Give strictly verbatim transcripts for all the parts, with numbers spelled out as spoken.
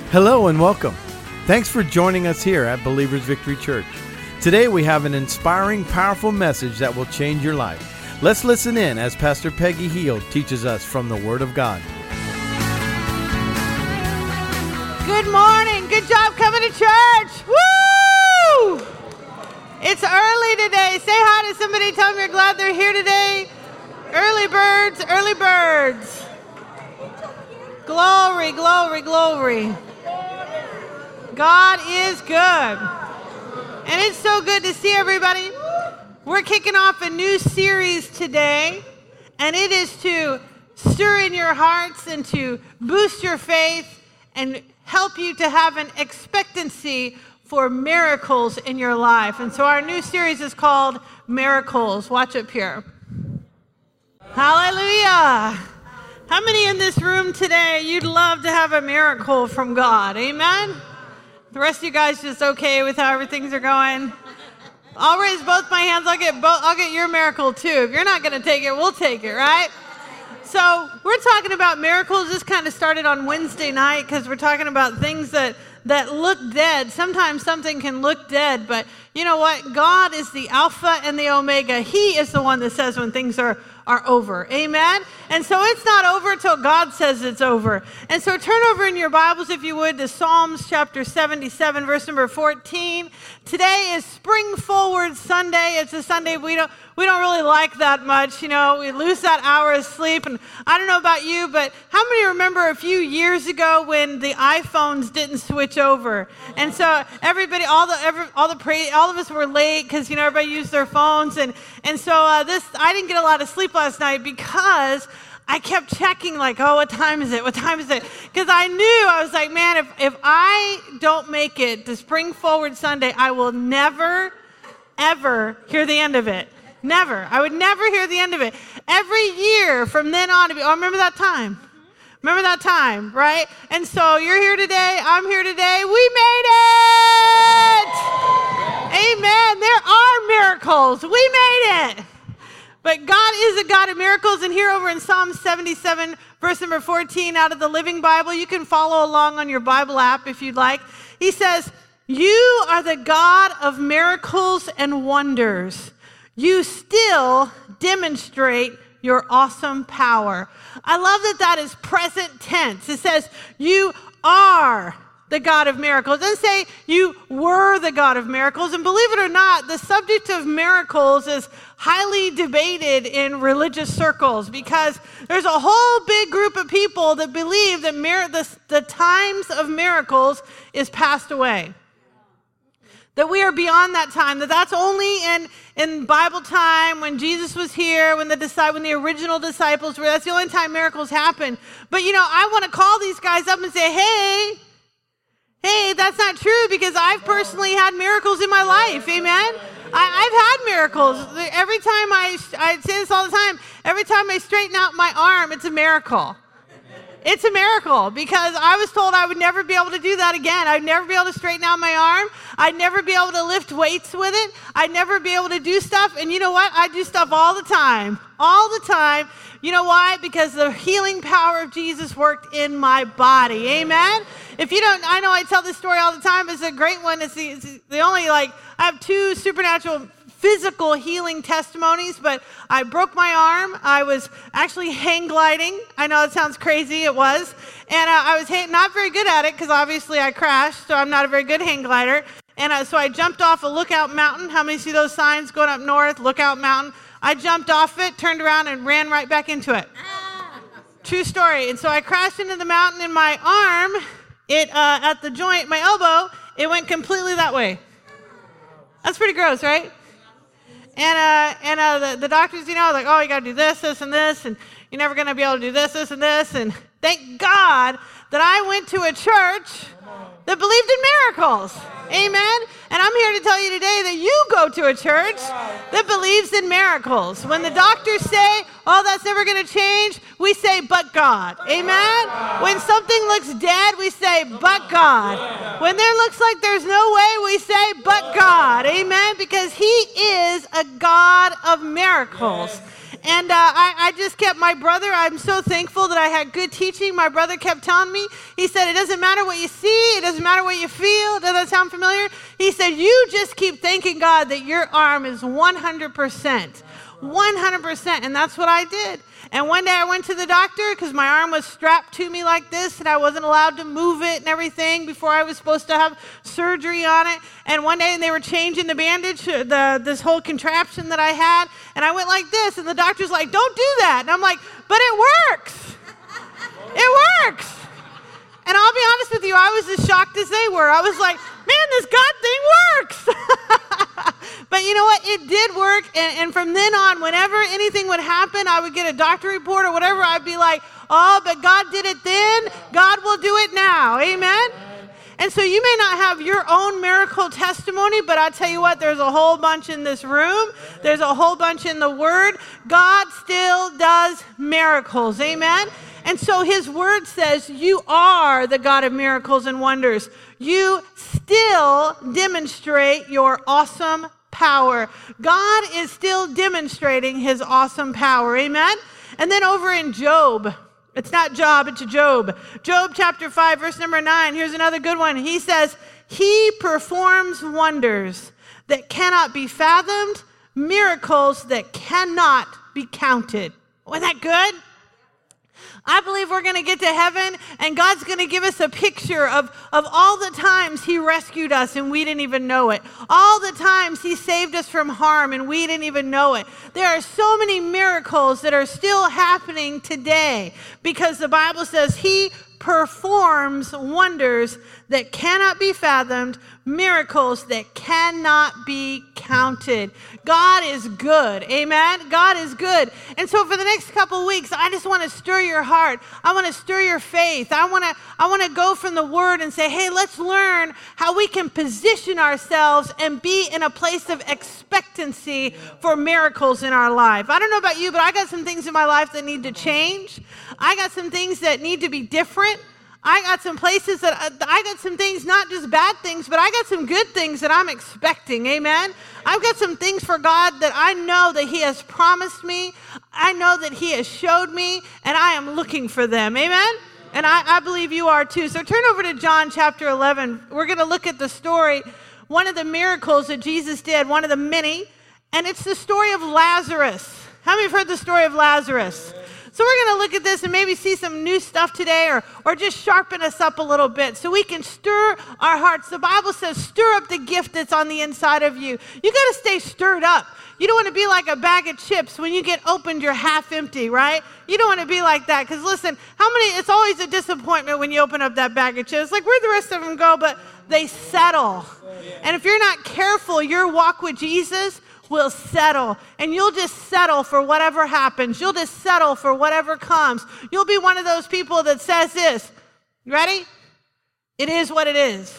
Hello and welcome. Thanks for joining us here at Believers Victory Church. Today we have an inspiring, powerful message that will change your life. Let's listen in as Pastor Peggy Heald teaches us from the Word of God. Good morning. Good job coming to church. Woo! It's early today. Say hi to somebody. Tell them you're glad they're here today. Early birds, early birds. Glory, glory, glory. God is good. And it's so good to see everybody. We're kicking off a new series today, and it is to stir in your hearts and to boost your faith and help you to have an expectancy for miracles in your life. And so our new series is called Miracles. Watch up here. Hallelujah. How many in this room today, you'd love to have a miracle from God? Amen? The rest of you guys just okay with how things are going? I'll raise both my hands. I'll get both. I'll get your miracle too. If you're not going to take it, we'll take it, right? So we're talking about miracles. This kind of started on Wednesday night because we're talking about things that, that look dead. Sometimes something can look dead, but you know what? God is the Alpha and the Omega. He is the one that says when things are are over. Amen? And so it's not over until God says it's over. And so turn over in your Bibles, if you would, to Psalms chapter seventy-seven, verse number fourteen. Today is Spring Forward Sunday. It's a Sunday we don't we don't really like that much. You know, we lose that hour of sleep. And I don't know about you, but how many remember a few years ago when the iPhones didn't switch over? And so everybody, all the every, all the pra- all of us were late because, you know, everybody used their phones. And, and so uh, this, I didn't get a lot of sleep last night because I kept checking like, oh, what time is it? What time is it? Because I knew, I was like, man, if, if I don't make it to Spring Forward Sunday, I will never, ever hear the end of it. Never. I would never hear the end of it. Every year from then on, to be, oh, remember that time? Remember that time, right? And so you're here today. I'm here today. We made it! Amen. There are miracles. We made it. But God is a God of miracles. And here over in Psalm seventy-seven, verse number fourteen, out of the Living Bible, you can follow along on your Bible app if you'd like. He says, "You are the God of miracles and wonders. You still demonstrate your awesome power." I love that that is present tense. It says, you are the God of miracles. It doesn't say you were the God of miracles. And believe it or not, the subject of miracles is highly debated in religious circles because there's a whole big group of people that believe that mir- the, the times of miracles is passed away. That we are beyond that time, that that's only in, in Bible time, when Jesus was here, when the when the original disciples were, that's the only time miracles happen. But you know, I want to call these guys up and say, hey, hey, that's not true because I've personally had miracles in my life, amen? I, I've had miracles. Every time I, I say this all the time, every time I straighten out my arm, it's a miracle. It's a miracle because I was told I would never be able to do that again. I'd never be able to straighten out my arm. I'd never be able to lift weights with it. I'd never be able to do stuff. And you know what? I do stuff all the time, all the time. You know why? Because the healing power of Jesus worked in my body. Amen? If you don't, I know I tell this story all the time. It's a great one. It's the, it's the only, like, I have two supernatural physical healing testimonies, but I broke my arm. I was actually hang gliding. I know it sounds crazy. It was. And uh, I was hang- not very good at it because obviously I crashed, so I'm not a very good hang glider. And uh, so I jumped off a Lookout Mountain. How many see those signs going up north, Lookout Mountain? I jumped off it, turned around, and ran right back into it. True story. And so I crashed into the mountain, and my arm, it uh, at the joint, my elbow, it went completely that way. That's pretty gross, right? And uh, and uh, the, the doctors, you know, like, oh, you got to do this, this, and this, and you're never going to be able to do this, this, and this. And thank God that I went to a church that believed in miracles. Amen? And I'm here to tell you today that you go to a church that believes in miracles. When the doctors say, oh, that's never going to change, we say, but God. Amen? When something looks dead, we say, but God. When there looks like there's no way, we say, but God. Amen? Because He is a God of miracles. And uh, I, I just kept my brother, I'm so thankful that I had good teaching. My brother kept telling me, he said, it doesn't matter what you see, it doesn't matter what you feel. Does that sound familiar? He said, you just keep thanking God that your arm is one hundred percent. one hundred percent. And that's what I did. And one day I went to the doctor because my arm was strapped to me like this and I wasn't allowed to move it and everything before I was supposed to have surgery on it. And one day they were changing the bandage, the this whole contraption that I had, and I went like this and the doctor's like, don't do that. And I'm like, but it works. It works. And I'll be honest with you, I was as shocked as they were. I was like, man, this God thing works. But you know what? It did work. And, and from then on, whenever anything would happen, I would get a doctor report or whatever. I'd be like, oh, but God did it then. God will do it now. Amen? And so you may not have your own miracle testimony, but I tell you what, there's a whole bunch in this room. There's a whole bunch in the Word. God still does miracles. Amen? And so his word says, you are the God of miracles and wonders. You still demonstrate your awesome power. God is still demonstrating his awesome power. Amen? And then over in Job, it's not Job, it's Job. Job chapter five, verse number nine. Here's another good one. He says, he performs wonders that cannot be fathomed, miracles that cannot be counted. Wasn't that good? I believe we're going to get to heaven and God's going to give us a picture of, of all the times he rescued us and we didn't even know it. All the times he saved us from harm and we didn't even know it. There are so many miracles that are still happening today because the Bible says he performs wonders that cannot be fathomed, miracles that cannot be counted. God is good. Amen? God is good. And so for the next couple of weeks, I just want to stir your heart. I want to stir your faith. I want to I want to go from the Word and say, hey, let's learn how we can position ourselves and be in a place of expectancy for miracles in our life. I don't know about you, but I got some things in my life that need to change. I got some things that need to be different. I got some places that, I got some things, not just bad things, but I got some good things that I'm expecting, amen? I've got some things for God that I know that he has promised me, I know that he has showed me, and I am looking for them, amen? And I, I believe you are too. So turn over to John chapter eleven. We're going to look at the story, one of the miracles that Jesus did, one of the many, and it's the story of Lazarus. How many have heard the story of Lazarus? So we're going to look at this and maybe see some new stuff today or, or just sharpen us up a little bit so we can stir our hearts. The Bible says stir up the gift that's on the inside of you. You got to stay stirred up. You don't want to be like a bag of chips. When you get opened, you're half empty, right? You don't want to be like that because listen, how many, it's always a disappointment when you open up that bag of chips. Like where'd the rest of them go? But they settle. And if you're not careful, your walk with Jesus will settle, and you'll just settle for whatever happens. You'll just settle for whatever comes. You'll be one of those people that says this. You ready? It is what it is.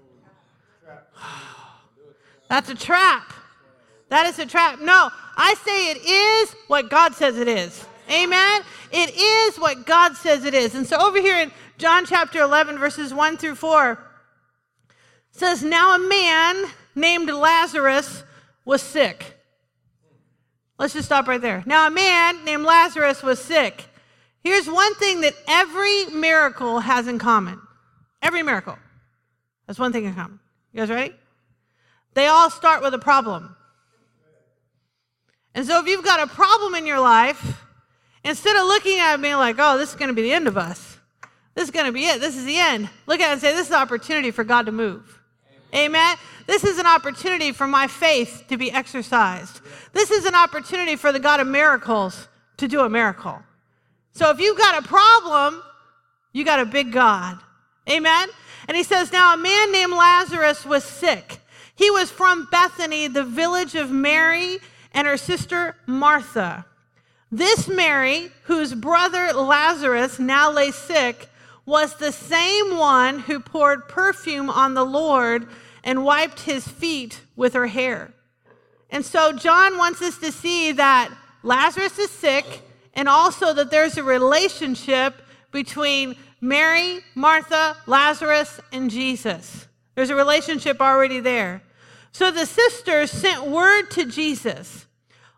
That's a trap. That is a trap. No, I say it is what God says it is. Amen? It is what God says it is. And so over here in John chapter eleven, verses one through four, it says, now a man named Lazarus was sick. Let's just stop right there. Now, a man named Lazarus was sick. Here's one thing that every miracle has in common. Every miracle has one thing in common. You guys ready? They all start with a problem. And so if you've got a problem in your life, instead of looking at it and being like, oh, this is going to be the end of us. This is going to be it. This is the end. Look at it and say, this is an opportunity for God to move. Amen. This is an opportunity for my faith to be exercised. This is an opportunity for the God of miracles to do a miracle. So if you've got a problem, you got a big God. Amen. And he says, now a man named Lazarus was sick. He was from Bethany, the village of Mary and her sister Martha. This Mary, whose brother Lazarus now lay sick, was the same one who poured perfume on the Lord and wiped his feet with her hair. And so John wants us to see that Lazarus is sick and also that there's a relationship between Mary, Martha, Lazarus, and Jesus. There's a relationship already there. So the sisters sent word to Jesus,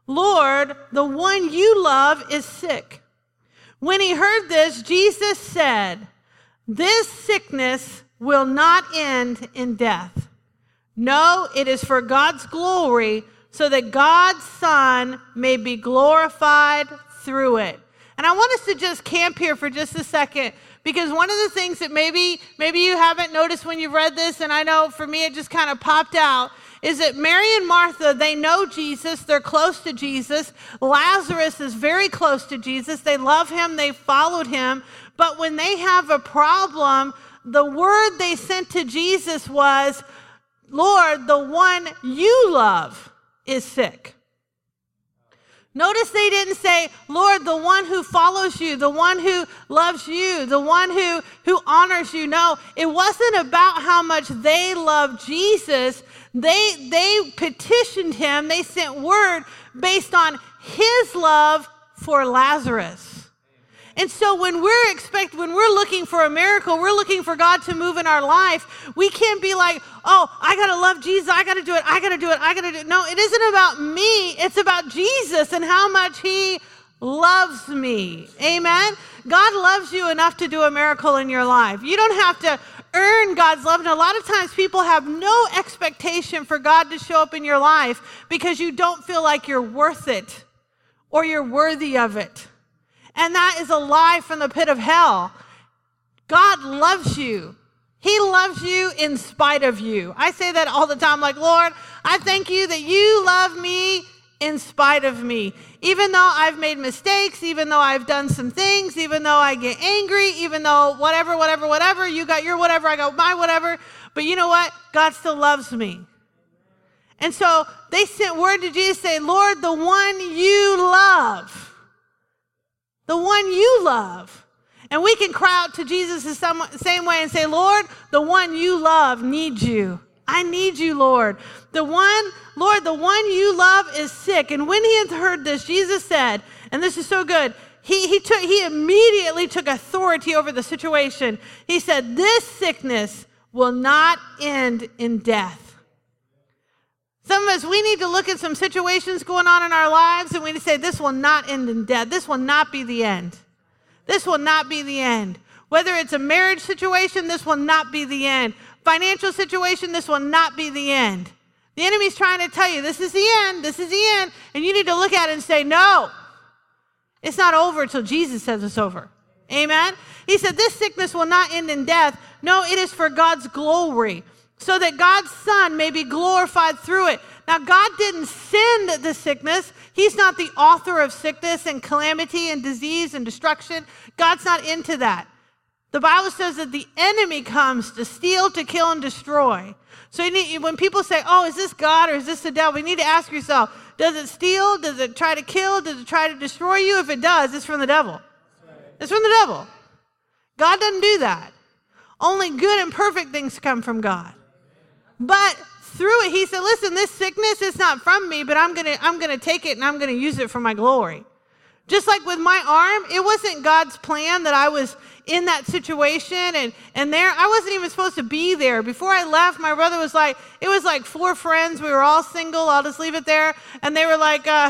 Lord, the one you love is sick." When he heard this, Jesus said, "This sickness will not end in death. No, it is for God's glory, so that God's Son may be glorified through it." And I want us to just camp here for just a second, because one of the things that maybe maybe you haven't noticed when you've read this, and I know for me it just kind of popped out, is that Mary and Martha, they know Jesus, they're close to Jesus. Lazarus is very close to Jesus. They love him, they followed him. But when they have a problem, the word they sent to Jesus was, "Lord, the one you love is sick." Notice they didn't say, "Lord, the one who follows you, the one who loves you, the one who, who honors you." No, it wasn't about how much they loved Jesus. They, they petitioned him. They sent word based on his love for Lazarus. And so when we're expect, when we're looking for a miracle, we're looking for God to move in our life, we can't be like, "Oh, I got to love Jesus. I got to do it. I got to do it. I got to do it." No, it isn't about me. It's about Jesus and how much he loves me. Amen? God loves you enough to do a miracle in your life. You don't have to earn God's love. And a lot of times people have no expectation for God to show up in your life because you don't feel like you're worth it or you're worthy of it. And that is a lie from the pit of hell. God loves you. He loves you in spite of you. I say that all the time, like, "Lord, I thank you that you love me in spite of me. Even though I've made mistakes, even though I've done some things, even though I get angry, even though whatever, whatever, whatever, you got your whatever, I got my whatever. But you know what? God still loves me." And so they sent word to Jesus saying, "Lord, the one you love. The one you love." And we can cry out to Jesus the same way and say, "Lord, the one you love needs you. I need you, Lord. The one, Lord, the one you love is sick." And when he had heard this, Jesus said, and this is so good, he, he, took, he immediately took authority over the situation. He said, "This sickness will not end in death." Some of us, we need to look at some situations going on in our lives and we need to say, "This will not end in death. This will not be the end. This will not be the end." Whether it's a marriage situation, this will not be the end. Financial situation, this will not be the end. The enemy's trying to tell you, this is the end, this is the end. And you need to look at it and say, "No, it's not over until Jesus says it's over." Amen? He said, "This sickness will not end in death. No, it is for God's glory, so that God's Son may be glorified through it." Now, God didn't send the sickness. He's not the author of sickness and calamity and disease and destruction. God's not into that. The Bible says that the enemy comes to steal, to kill, and destroy. So you need, when people say, "Oh, is this God or is this the devil?" you need to ask yourself, does it steal? Does it try to kill? Does it try to destroy you? If it does, it's from the devil. It's from the devil. God doesn't do that. Only good and perfect things come from God. But through it, he said, "Listen, this sickness is not from me, but I'm going to I'm going to take it and I'm going to use it for my glory." Just like with my arm, it wasn't God's plan that I was in that situation and, and there. I wasn't even supposed to be there. Before I left, my brother was like, it was like four friends. We were all single. I'll just leave it there. And they were like, uh,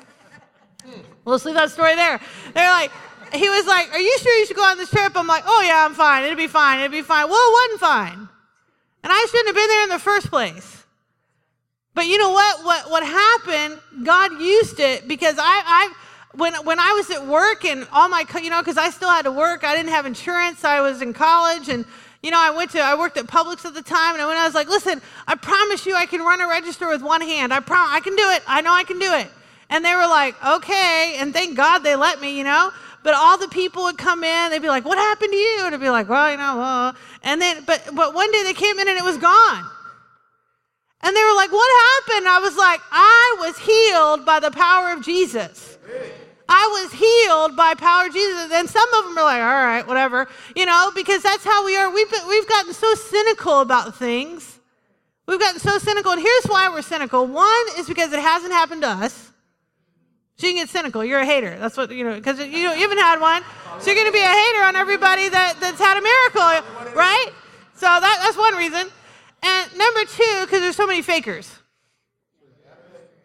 we'll just leave that story there. They're like, he was like, "Are you sure you should go on this trip?" I'm like, "Oh yeah, I'm fine. It'll be fine. It'll be fine." Well, it wasn't fine. And I shouldn't have been there in the first place. But you know what? What what happened, God used it because I, I when when I was at work and all my, you know, because I still had to work. I didn't have insurance. I was in college and, you know, I went to, I worked at Publix at the time. And when I was like, "Listen, I promise you I can run a register with one hand. I promise, I can do it. I know I can do it." And they were like, "Okay." And thank God they let me, you know. But all the people would come in, they'd be like, "What happened to you?" And I'd be like, "Well, you know, uh. and then, but, but one day they came in and it was gone. And they were like, "What happened?" I was like, "I was healed by the power of Jesus. I was healed by power of Jesus." And some of them were like, "All right, whatever," you know, because that's how we are. We've been, we've gotten so cynical about things. We've gotten so cynical. And here's why we're cynical. One is because it hasn't happened to us. So you can get cynical. You're a hater. That's what, you know, because you, you haven't had one. So you're going to be a hater on everybody that, that's had a miracle, right? So that, that's one reason. And number two, because there's so many fakers. There's so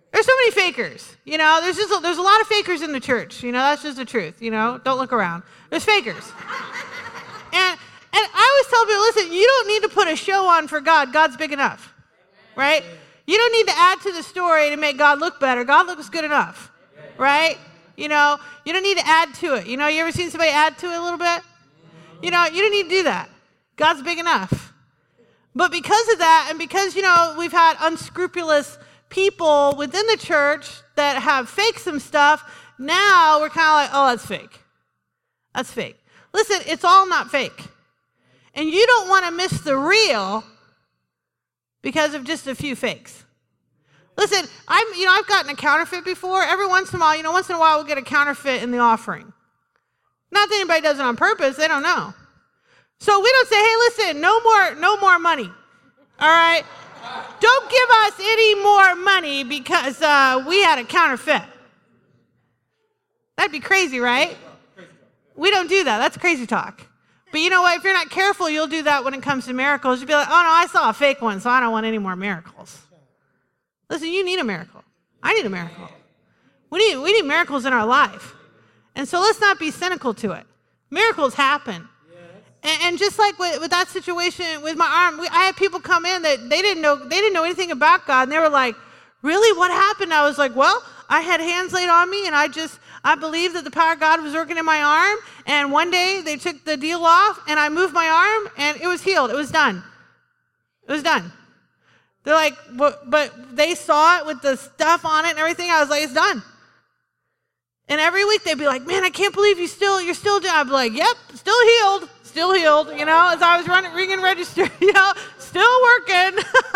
many fakers. You know, there's just a, there's a lot of fakers in the church. You know, that's just the truth. You know, don't look around. There's fakers. and and I always tell people, listen, you don't need to put a show on for God. God's big enough, right? You don't need to add to the story to make God look better. God looks good enough, right? You know, you don't need to add to it. You know, you ever seen somebody add to it a little bit? You know, you don't need to do that. God's big enough. But because of that, and because, you know, we've had unscrupulous people within the church that have faked some stuff, now we're kind of like, oh, that's fake. That's fake. Listen, it's all not fake. And you don't want to miss the real because of just a few fakes. Listen, I'm, you know, I've gotten a counterfeit before. Every once in a while, you know, once in a while we'll get a counterfeit in the offering. Not that anybody does it on purpose. They don't know. So we don't say, hey, listen, no more, no more money. All right? Don't give us any more money because uh, we had a counterfeit. That'd be crazy, right? We don't do that. That's crazy talk. But you know what? If you're not careful, you'll do that when it comes to miracles. You'll be like, oh, no, I saw a fake one, so I don't want any more miracles. Listen, you need a miracle. I need a miracle. We need, we need miracles in our life. And so let's not be cynical to it. Miracles happen. And, and just like with, with that situation with my arm, we, I had people come in that they didn't know they didn't know anything about God, and they were like, really, what happened? I was like, well, I had hands laid on me, and I just, I believed that the power of God was working in my arm, and one day they took the deal off, and I moved my arm, and it was healed. It was done. It was done. They're like, but, but they saw it with the stuff on it and everything. I was like, it's done. And every week they'd be like, man, I can't believe you still, you're still doing. I'd be like, yep, still healed, still healed, you know, as I was running, ringing register, you know, still working.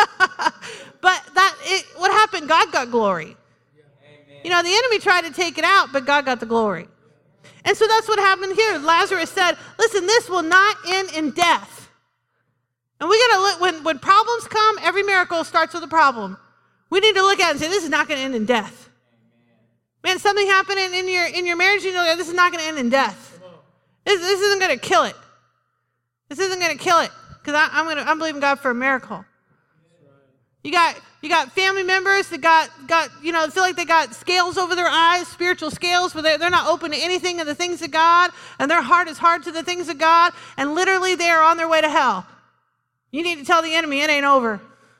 But that, it, what happened? God got glory. You know, the enemy tried to take it out, but God got the glory. And so that's what happened here. Lazarus said, listen, this will not end in death. And we gotta look, when, when problems come, every miracle starts with a problem. We need to look at it and say, this is not gonna end in death. Man, something happening in your in your marriage, you know, this is not gonna end in death. This, this isn't gonna kill it. This isn't gonna kill it. Because I'm gonna I'm believing God for a miracle. You got you got family members that got got, you know, feel like they got scales over their eyes, spiritual scales, where they're, they're not open to anything of the things of God, and their heart is hard to the things of God, and literally they are on their way to hell. You need to tell the enemy, it ain't over.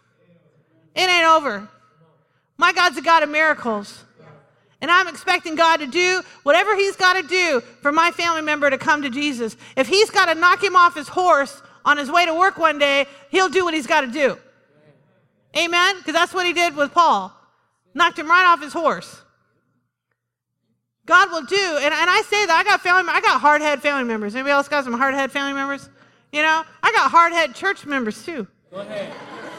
It ain't over. My God's a God of miracles. And I'm expecting God to do whatever he's got to do for my family member to come to Jesus. If he's got to knock him off his horse on his way to work one day, he'll do what he's got to do. Amen? Because that's what he did with Paul. Knocked him right off his horse. God will do, and, and I say that, I got family, I got hard-head family members. Anybody else got some hard-head family members? You know, I got hard-head church members too. Go ahead.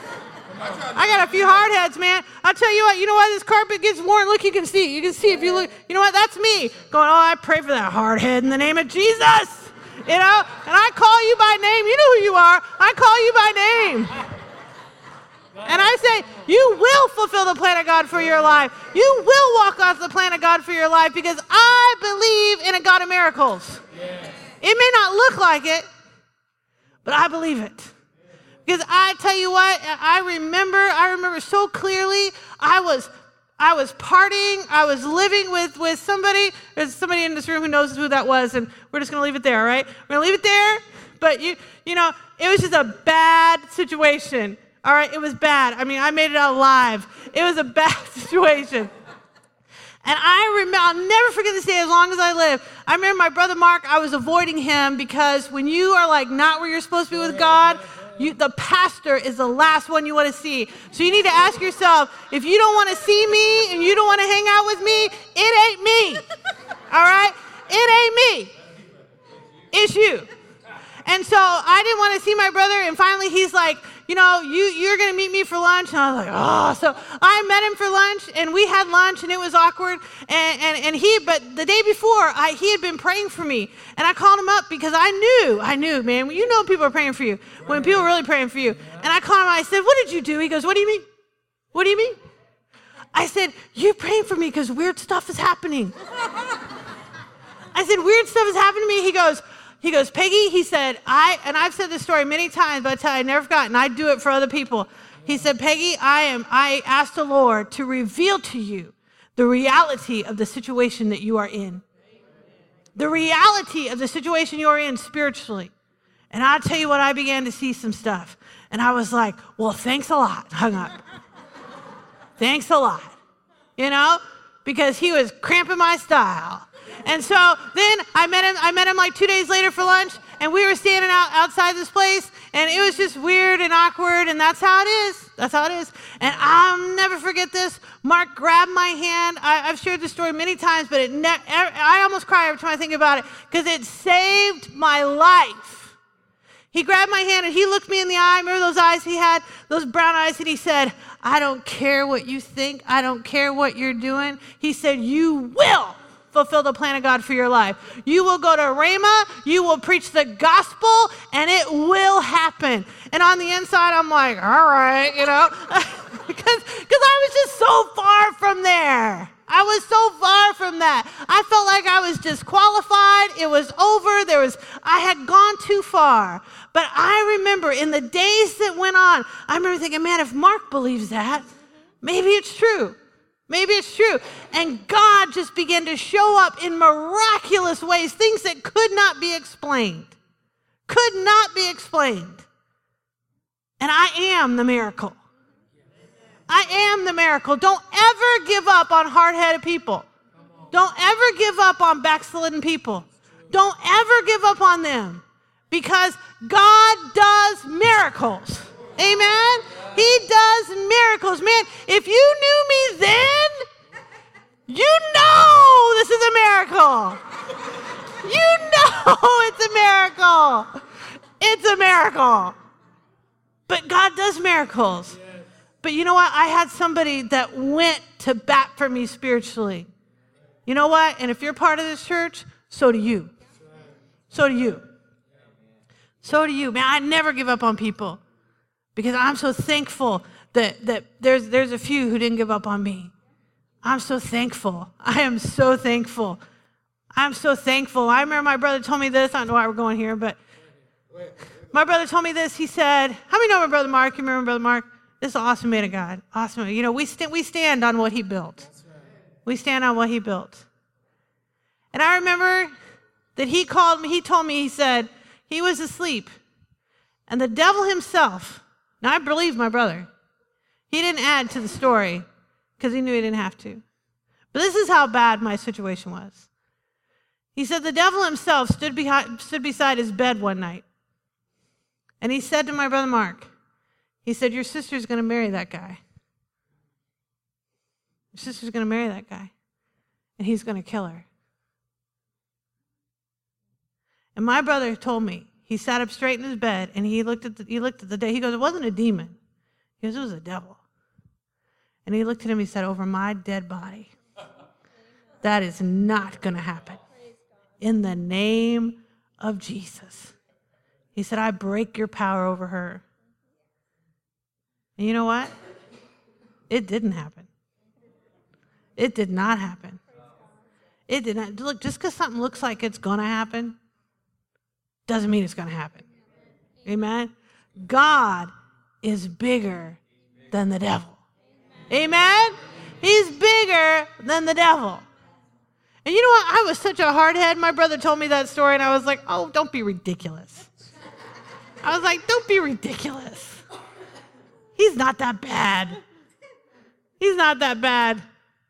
I got a few hard heads, man. I'll tell you what, you know why this carpet gets worn? Look, you can see. You can see if you look. You know what? That's me going, oh, I pray for that hard head in the name of Jesus. You know? And I call you by name. You know who you are. I call you by name. And I say, you will fulfill the plan of God for your life. You will walk off the plan of God for your life because I believe in a God of miracles. It may not look like it, but I believe it. Because I tell you what, I remember, I remember so clearly, I was I was partying, I was living with, with somebody, there's somebody in this room who knows who that was, and we're just going to leave it there, all right? We're going to leave it there, but you you know, it was just a bad situation, all right? It was bad. I mean, I made it out alive. It was a bad situation. And I remember, I'll never forget this day as long as I live. I remember my brother Mark, I was avoiding him because when you are like not where you're supposed to be with God, You, the pastor is the last one you want to see. So you need to ask yourself, if you don't want to see me and you don't want to hang out with me, it ain't me. All right? It ain't me. It's you. And so I didn't want to see my brother, and finally he's like, you know, you, you're going to meet me for lunch. And I was like, oh. So I met him for lunch, and we had lunch, and it was awkward. And, and, and he, but the day before, I, he had been praying for me. And I called him up because I knew, I knew, man, you know people are praying for you, when people are really praying for you. And I called him, I said, what did you do? He goes, what do you mean? What do you mean? I said, you're praying for me because weird stuff is happening. I said, weird stuff is happening to me. He goes, He goes, Peggy, he said, I, and I've said this story many times, but I tell you, I never forgot, and I do it for other people. He said, Peggy, I am, I asked the Lord to reveal to you the reality of the situation that you are in. The reality of the situation you are in spiritually. And I'll tell you what, I began to see some stuff. And I was like, well, thanks a lot. Hung up. Thanks a lot. You know, because he was cramping my style. And so then I met him, I met him like two days later for lunch, and we were standing out outside this place, and it was just weird and awkward, and that's how it is. That's how it is. And I'll never forget this. Mark grabbed my hand. I, I've shared this story many times, but it ne- I almost cry every time I think about it, because it saved my life. He grabbed my hand, and he looked me in the eye. Remember those eyes he had, those brown eyes, and he said, I don't care what you think. I don't care what you're doing. He said, you will fulfill the plan of God for your life. You will go to Rhema, you will preach the gospel, and it will happen. And on the inside, I'm like, all right, you know, because because I was just so far from there. I was so far from that. I felt like I was disqualified. It was over. There was, I had gone too far. But I remember in the days that went on, I remember thinking, man, if Mark believes that, maybe it's true. Maybe it's true. And God just began to show up in miraculous ways, things that could not be explained. Could not be explained. And I am the miracle. I am the miracle. Don't ever give up on hard-headed people. Don't ever give up on backslidden people. Don't ever give up on them, because God does miracles. Amen? He does miracles. Man, if you knew me then, you know this is a miracle. You know it's a miracle. It's a miracle. But God does miracles. But you know what? I had somebody that went to bat for me spiritually. You know what? And if you're part of this church, so do you. So do you. So do you. Man, I never give up on people, because I'm so thankful that, that there's, there's a few who didn't give up on me. I'm so thankful. I am so thankful. I'm so thankful. I remember my brother told me this. I don't know why we're going here, but my brother told me this. He said, how many know my brother Mark? You remember brother Mark? This is an awesome man of God. Awesome. You know, we, st- we stand on what he built. We stand on what he built. And I remember that he called me, he told me, he said, he was asleep. And the devil himself, now I believe my brother, he didn't add to the story because he knew he didn't have to. But this is how bad my situation was. He said the devil himself stood, behind, stood beside his bed one night. And he said to my brother Mark, he said, your sister's going to marry that guy. Your sister's going to marry that guy. And he's going to kill her. And my brother told me, he sat up straight in his bed, and he looked at the, he looked at the day. He goes, it wasn't a demon. He goes, it was a devil. And he looked at him, he said, over my dead body. That is not going to happen. In the name of Jesus. He said, I break your power over her. And you know what? It didn't happen. It did not happen. It did not. Look, just because something looks like it's going to happen doesn't mean it's going to happen. Amen? God is bigger than the devil. Amen? He's bigger than the devil. And you know what? I was such a hardhead. My brother told me that story, and I was like, oh, don't be ridiculous. I was like, don't be ridiculous. He's not that bad. He's not that bad.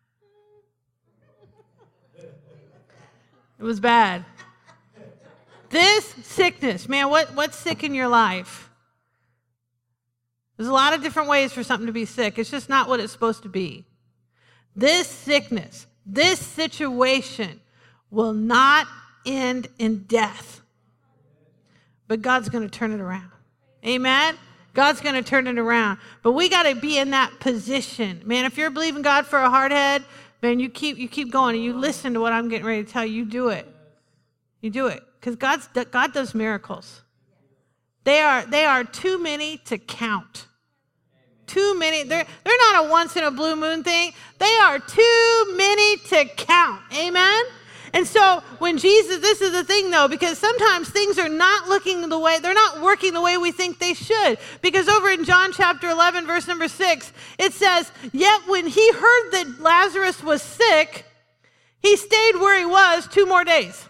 It was bad. This sickness, man, what, what's sick in your life? There's a lot of different ways for something to be sick. It's just not what it's supposed to be. This sickness, this situation will not end in death. But God's going to turn it around. Amen? God's going to turn it around. But we got to be in that position. Man, if you're believing God for a hard head, man, you keep you keep going and you listen to what I'm getting ready to tell you. You do it. You do it. Because God's God does miracles. They are they are too many to count. Too many. They're, they're not a once in a blue moon thing. They are too many to count. Amen? And so when when Jesus, this is the thing though, because sometimes things are not looking the way, they're not working the way we think they should. Because over in John chapter eleven, verse number six, it says, yet when he heard that Lazarus was sick, he stayed where he was two more days.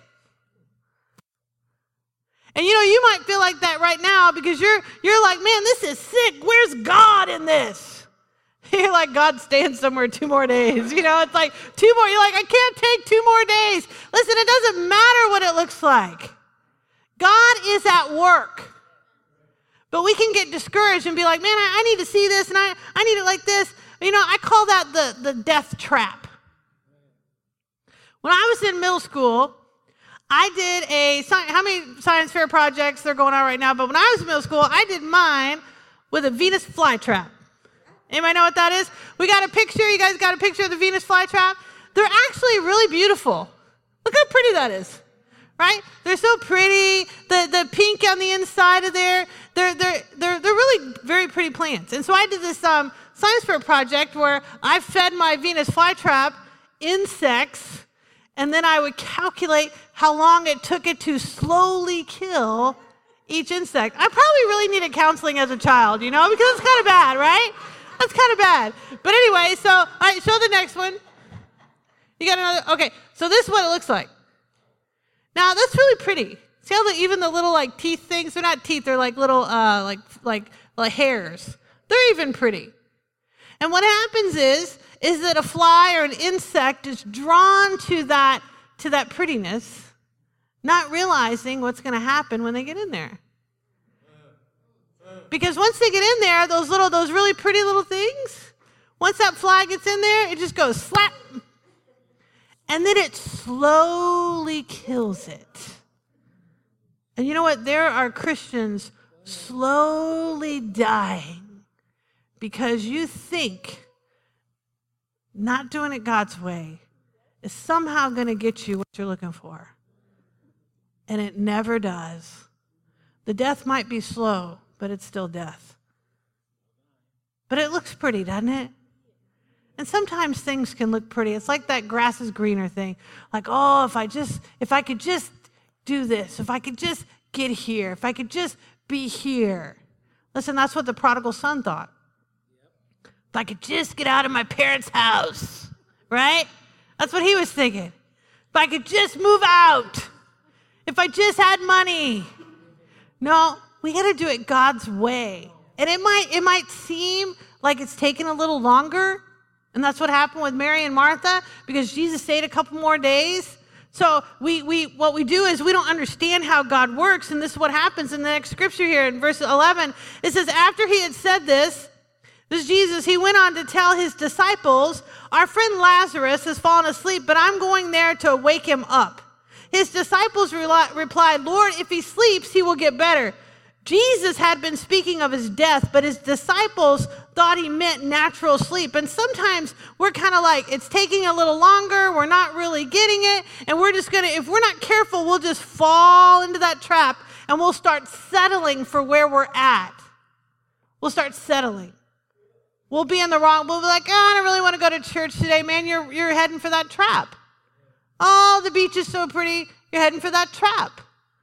And you know, you might feel like that right now because you're you're like, man, this is sick. Where's God in this? You're like, God staying somewhere two more days. You know, it's like two more. You're like, I can't take two more days. Listen, it doesn't matter what it looks like. God is at work. But we can get discouraged and be like, man, I, I need to see this and I, I need it like this. You know, I call that the, the death trap. When I was in middle school, I did a, how many science fair projects they're going on right now? But when I was in middle school, I did mine with a Venus flytrap. Anybody know what that is? We got a picture. You guys got a picture of the Venus flytrap? They're actually really beautiful. Look how pretty that is, right? They're so pretty. The the pink on the inside of there, they're they're they're they're really very pretty plants. And so I did this um, science fair project where I fed my Venus flytrap insects, and then I would calculate how long it took it to slowly kill each insect. I probably really needed counseling as a child, you know, because it's kind of bad, right? That's kind of bad. But anyway, so, all right, show the next one. You got another, okay, so this is what it looks like. Now, that's really pretty. See how the, even the little, like, teeth things, they're not teeth, they're like little, uh, like, like, like hairs. They're even pretty. And what happens is, is that a fly or an insect is drawn to that, to that prettiness, not realizing what's going to happen when they get in there. Because once they get in there, those little, those really pretty little things, once that fly gets in there, it just goes slap. And then it slowly kills it. And you know what? There are Christians slowly dying because you think not doing it God's way is somehow going to get you what you're looking for. And it never does. The death might be slow, but it's still death. But it looks pretty, doesn't it? And sometimes things can look pretty. It's like that grass is greener thing. Like, oh, if I just, if I could just do this, if I could just get here, if I could just be here. Listen, that's what the prodigal son thought. If I could just get out of my parents' house, right? That's what he was thinking. If I could just move out. If I just had money. No, we got to do it God's way. And it might it might seem like it's taken a little longer. And that's what happened with Mary and Martha because Jesus stayed a couple more days. So we we what we do is we don't understand how God works. And this is what happens in the next scripture here in verse eleven. It says, after he had said this, this is Jesus, he went on to tell his disciples, our friend Lazarus has fallen asleep, but I'm going there to wake him up. His disciples re- replied, Lord, if he sleeps, he will get better. Jesus had been speaking of his death, but his disciples thought he meant natural sleep. And sometimes we're kind of like, it's taking a little longer, we're not really getting it, and we're just going to, if we're not careful, we'll just fall into that trap, and we'll start settling for where we're at. We'll start settling. We'll be in the wrong, we'll be like, oh, I don't really want to go to church today, man, you're, you're heading for that trap. Oh, the beach is so pretty, you're heading for that trap.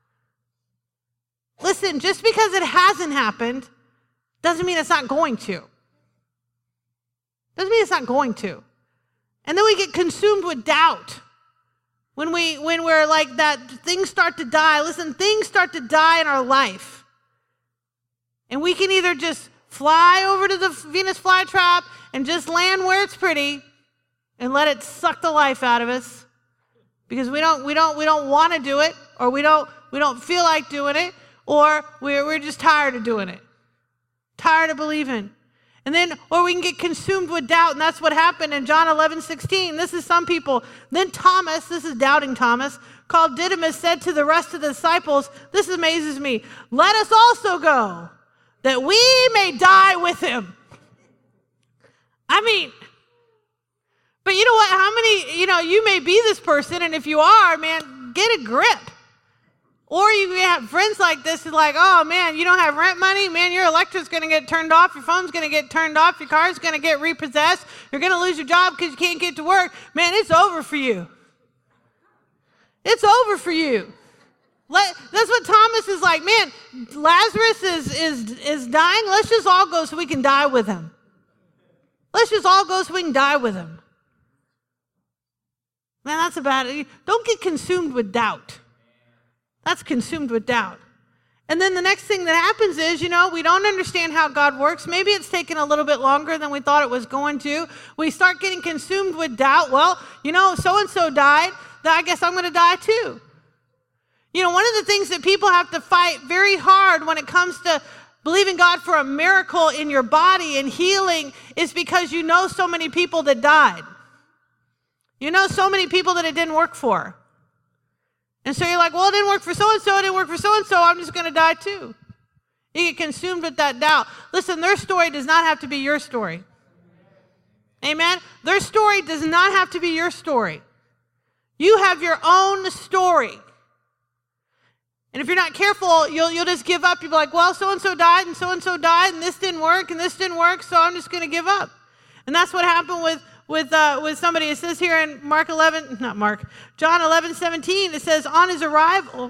Listen, just because it hasn't happened doesn't mean it's not going to. Doesn't mean it's not going to. And then we get consumed with doubt. When, we, when we're like that, things start to die. Listen, things start to die in our life. And we can either just fly over to the Venus flytrap and just land where it's pretty and let it suck the life out of us because we don't, we don't, we don't want to do it, or we don't, we don't feel like doing it. Or we're, we're just tired of doing it, tired of believing. And then, or we can get consumed with doubt, and that's what happened in John eleven sixteen. This is some people. Then Thomas, this is doubting Thomas, called Didymus, said to the rest of the disciples, this amazes me, let us also go, that we may die with him. I mean, but you know what, how many, you know, you may be this person, and if you are, man, get a grip. Or you have friends like this who's like, oh, man, you don't have rent money? Man, your electric's going to get turned off. Your phone's going to get turned off. Your car's going to get repossessed. You're going to lose your job because you can't get to work. Man, it's over for you. It's over for you. Let, that's what Thomas is like, man, Lazarus is, is, is dying. Let's just all go so we can die with him. Let's just all go so we can die with him. Man, that's a bad, don't get consumed with doubt. That's consumed with doubt. And then the next thing that happens is, you know, we don't understand how God works. Maybe it's taken a little bit longer than we thought it was going to. We start getting consumed with doubt. Well, you know, so-and-so died, then I guess I'm going to die too. You know, one of the things that people have to fight very hard when it comes to believing God for a miracle in your body and healing is because you know so many people that died. You know so many people that it didn't work for. And so you're like, well, it didn't work for so-and-so, it didn't work for so-and-so, I'm just going to die too. You get consumed with that doubt. Listen, their story does not have to be your story. Amen? Their story does not have to be your story. You have your own story. And if you're not careful, you'll, you'll just give up. You'll be like, well, so-and-so died, and so-and-so died, and this didn't work, and this didn't work, so I'm just going to give up. And that's what happened with With uh, with somebody. It says here in Mark eleven, not Mark, John eleven seventeen, it says, on his arrival,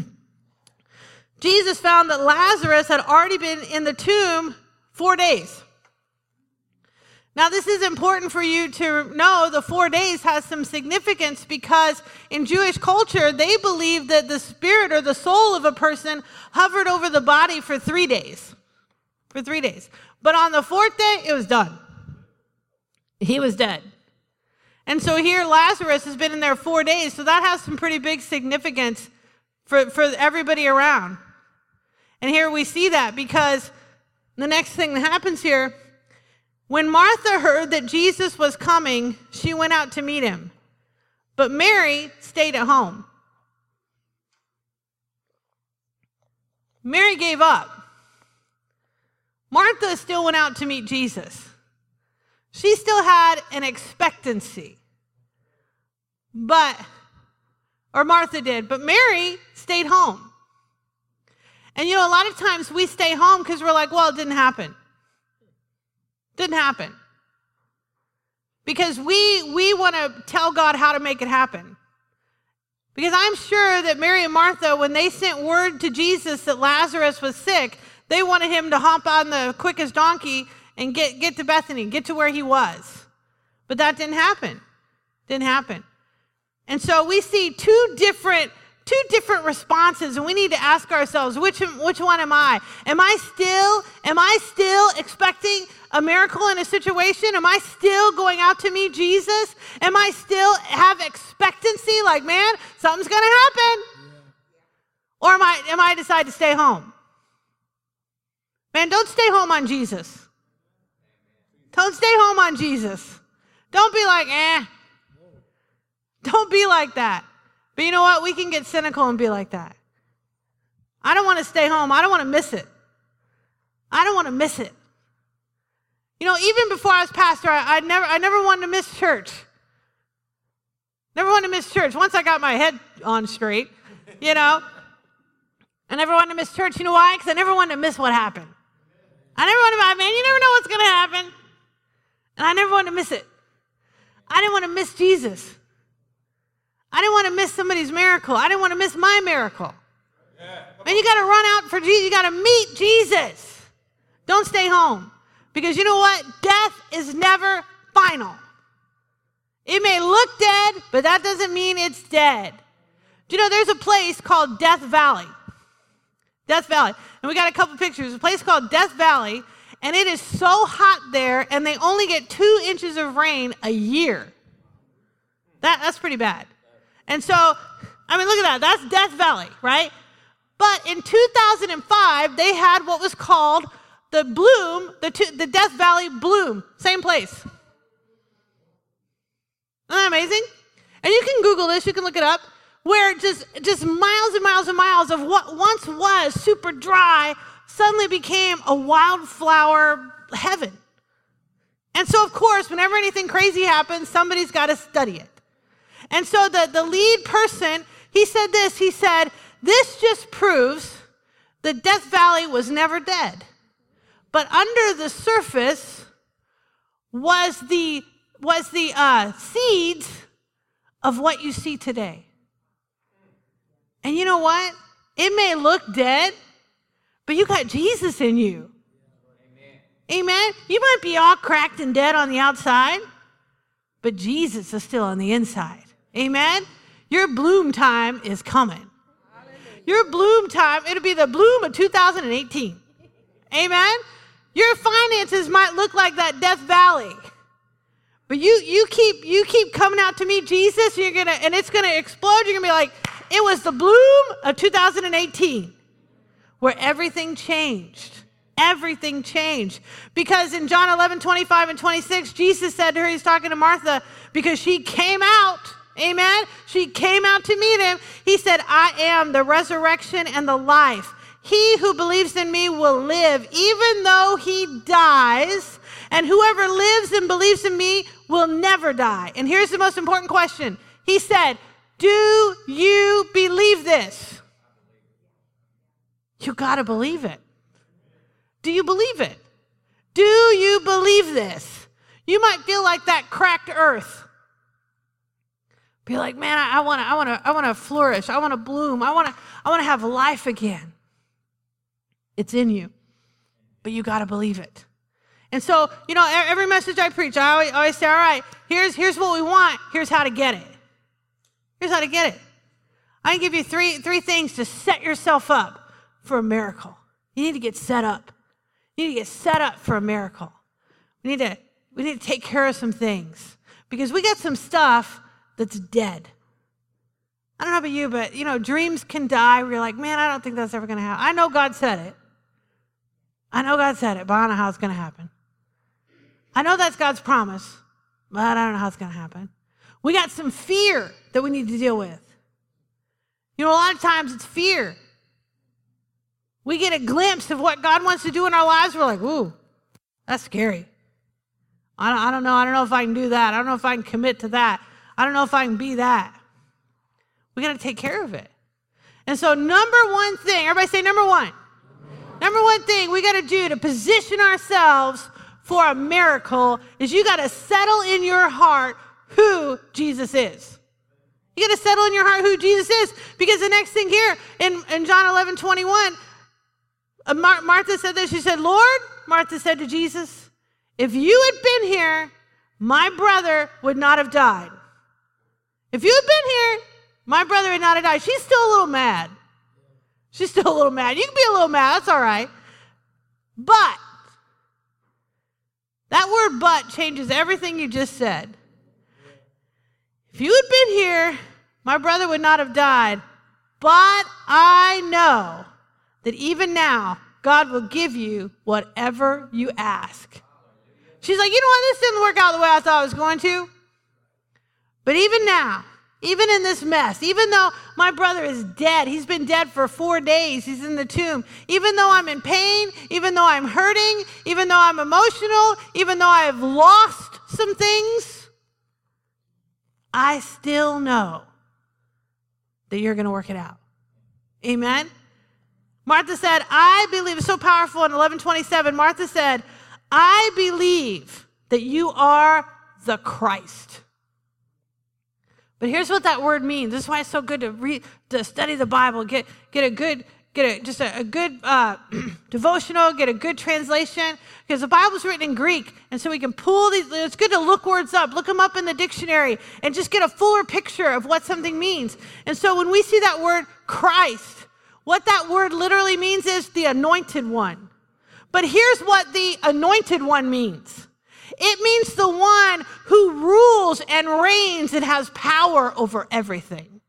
Jesus found that Lazarus had already been in the tomb four days. Now, this is important for you to know. The four days has some significance because in Jewish culture, they believed that the spirit or the soul of a person hovered over the body for three days. For three days. But on the fourth day, it was done. He was dead. And so here Lazarus has been in there four days, so that has some pretty big significance for, for everybody around. And here we see that because the next thing that happens here, when Martha heard that Jesus was coming, she went out to meet him. But Mary stayed at home. Mary gave up. Martha still went out to meet Jesus. She still had an expectancy. But, or Martha did, but Mary stayed home. And you know, a lot of times we stay home because we're like, well, it didn't happen. Didn't happen. Because we we want to tell God how to make it happen. Because I'm sure that Mary and Martha, when they sent word to Jesus that Lazarus was sick, they wanted him to hop on the quickest donkey and get, get to Bethany, get to where he was. But that didn't happen. Didn't happen. And so we see two different two different responses, and we need to ask ourselves, which which one am I? Am I still am I still expecting a miracle in a situation? Am I still going out to meet Jesus? Am I still have expectancy, like, man, something's going to happen? Or am I am I decide to stay home? Man, don't stay home on Jesus. Don't stay home on Jesus. Don't be like, eh. Don't be like that. But you know what? We can get cynical and be like that. I don't want to stay home. I don't want to miss it. I don't want to miss it. You know, even before I was pastor, I, I never I never wanted to miss church. Never wanted to miss church. Once I got my head on straight, you know, I never wanted to miss church. You know why? Because I never wanted to miss what happened. I never wanted to, man, you never know what's going to happen. And I never wanted to miss it. I didn't want to miss Jesus. I didn't want to miss somebody's miracle. I didn't want to miss my miracle. Yeah. And you got to run out for Jesus. You got to meet Jesus. Don't stay home. Because you know what? Death is never final. It may look dead, but that doesn't mean it's dead. Do you know there's a place called Death Valley? Death Valley. And we got a couple pictures. A place called Death Valley, and it is so hot there, and they only get two inches of rain a year. That, that's pretty bad. And so, I mean, look at that. That's Death Valley, right? But in two thousand five, they had what was called the bloom, the, two, the Death Valley bloom. Same place. Isn't that amazing? And you can Google this. You can look it up. Where just, just miles and miles and miles of what once was super dry suddenly became a wildflower heaven. And so, of course, whenever anything crazy happens, somebody's got to study it. And so the, the lead person, he said this, he said, this just proves that Death Valley was never dead. But under the surface was the, was the uh, seeds of what you see today. And you know what? It may look dead, but you got Jesus in you. Amen. Amen. You might be all cracked and dead on the outside, but Jesus is still on the inside. Amen. Your bloom time is coming. Your bloom time, it'll be the bloom of two thousand eighteen. Amen. Your finances might look like that Death Valley, but you you keep you keep coming out to meet Jesus, and you're gonna and it's gonna explode. You're gonna be like, it was the bloom of two thousand eighteen, where everything changed. Everything changed. Because in John eleven, twenty-five and twenty-six, Jesus said to her, he's talking to Martha, because she came out, amen? She came out to meet him. He said, I am the resurrection and the life. He who believes in me will live, even though he dies, and whoever lives and believes in me will never die. And here's the most important question. He said, do you believe this? You got to believe it. Do you believe it? Do you believe this? You might feel like that cracked earth. Be like, man, I want to, I want to, I want to flourish. I want to bloom. I want to, I want to have life again. It's in you, but you got to believe it. And so, you know, every message I preach, I always, always say, all right, here's, here's what we want. Here's how to get it. Here's how to get it. I can give you three, three things to set yourself up for a miracle. You need to get set up. You need to get set up for a miracle. We need to, we need to take care of some things because we got some stuff that's dead. I don't know about you, but, you know, dreams can die where you're like, man, I don't think that's ever going to happen. I know God said it. I know God said it, but I don't know how it's going to happen. I know that's God's promise, but I don't know how it's going to happen. We got some fear that we need to deal with. You know, a lot of times it's fear. We get a glimpse of what God wants to do in our lives. We're like, ooh, that's scary. I don't, I don't know. I don't know if I can do that. I don't know if I can commit to that. I don't know if I can be that. We got to take care of it. And so number one thing, everybody say number one. Number one thing we got to do to position ourselves for a miracle is you got to settle in your heart who Jesus is. You got to settle in your heart who Jesus is, because the next thing here in, in John eleven, twenty-one, uh, Mar- Martha said this. She said, Lord, Martha said to Jesus, if you had been here, my brother would not have died. If you had been here, my brother would not have died. She's still a little mad. She's still a little mad. You can be a little mad. That's all right. But that word but changes everything you just said. If you had been here, my brother would not have died. But I know that even now, God will give you whatever you ask. She's like, you know what? This didn't work out the way I thought it was going to. But even now, even in this mess, even though my brother is dead, he's been dead for four days, he's in the tomb, even though I'm in pain, even though I'm hurting, even though I'm emotional, even though I have lost some things, I still know that you're going to work it out. Amen? Martha said, I believe, it's so powerful in eleven twenty-seven, Martha said, I believe that you are the Christ. But here's what that word means. This is why it's so good to read, to study the Bible, get get a good, get a just a, a good uh, devotional, get a good translation, because the Bible's written in Greek, and so we can pull these. It's good to look words up, look them up in the dictionary, and just get a fuller picture of what something means. And so when we see that word Christ, what that word literally means is the anointed one. But here's what the anointed one means. It means the one who rules and reigns and has power over everything.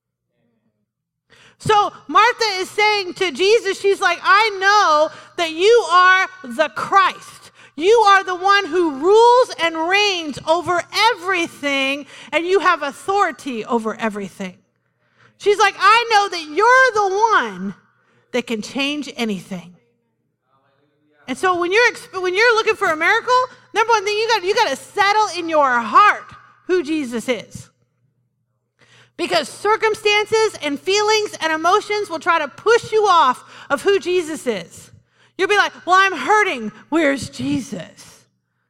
So Martha is saying to Jesus, she's like, I know that you are the Christ. You are the one who rules and reigns over everything, and you have authority over everything. She's like, I know that you're the one that can change anything. And so when you're when you're looking for a miracle, number one thing, you got you got to settle in your heart who Jesus is. Because circumstances and feelings and emotions will try to push you off of who Jesus is. You'll be like, well, I'm hurting. Where's Jesus?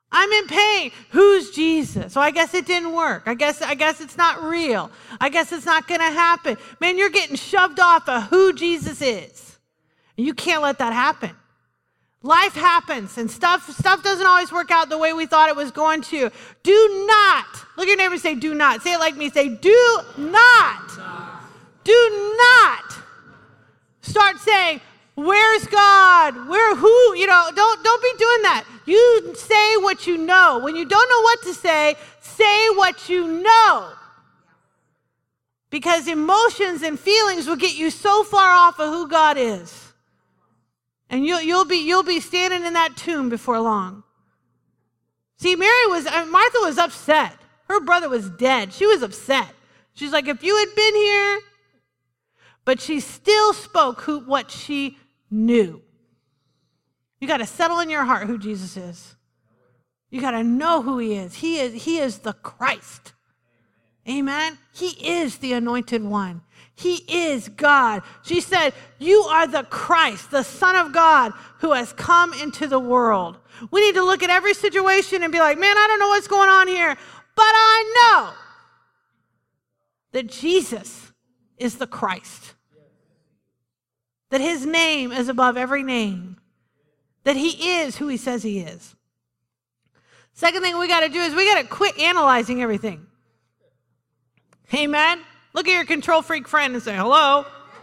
I'm in pain. Who's Jesus? So I guess it didn't work. I guess I guess it's not real. I guess it's not going to happen. Man, you're getting shoved off of who Jesus is. And you can't let that happen. Life happens, and stuff stuff doesn't always work out the way we thought it was going to. Do not, look at your neighbor and say, do not. Say it like me. Say, do not. Do not start saying, where's God? Where, who? You know, don't, don't be doing that. You say what you know. When you don't know what to say, say what you know. Because emotions and feelings will get you so far off of who God is. And you'll, you'll, be, you'll be standing in that tomb before long. See, Mary was, uh, Martha was upset. Her brother was dead. She was upset. She's like, if you had been here. But she still spoke who, what she knew. You got to settle in your heart who Jesus is. You got to know who he is. He is, he is the Christ. Amen. He is the anointed one. He is God. She said, you are the Christ, the Son of God, who has come into the world. We need to look at every situation and be like, man, I don't know what's going on here, but I know that Jesus is the Christ. That his name is above every name. That he is who he says he is. Second thing we got to do is we got to quit analyzing everything. Amen. Look at your control freak friend and say, hello.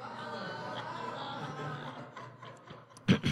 Isn't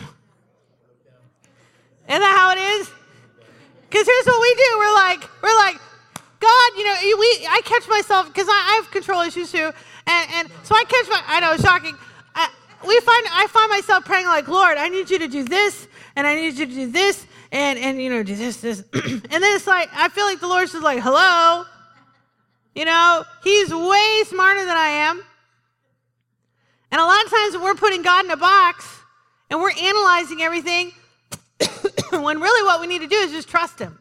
that how it is? Because here's what we do. We're like, we're like, God, you know, we. I catch myself, because I, I have control issues too. And, and so I catch my, I know, shocking. I, we find, I find myself praying like, Lord, I need you to do this, and I need you to do this, and, and you know, do this, this. And then it's like, I feel like the Lord's just like, hello. You know, he's way smarter than I am. And a lot of times when we're putting God in a box and we're analyzing everything, when really what we need to do is just trust him.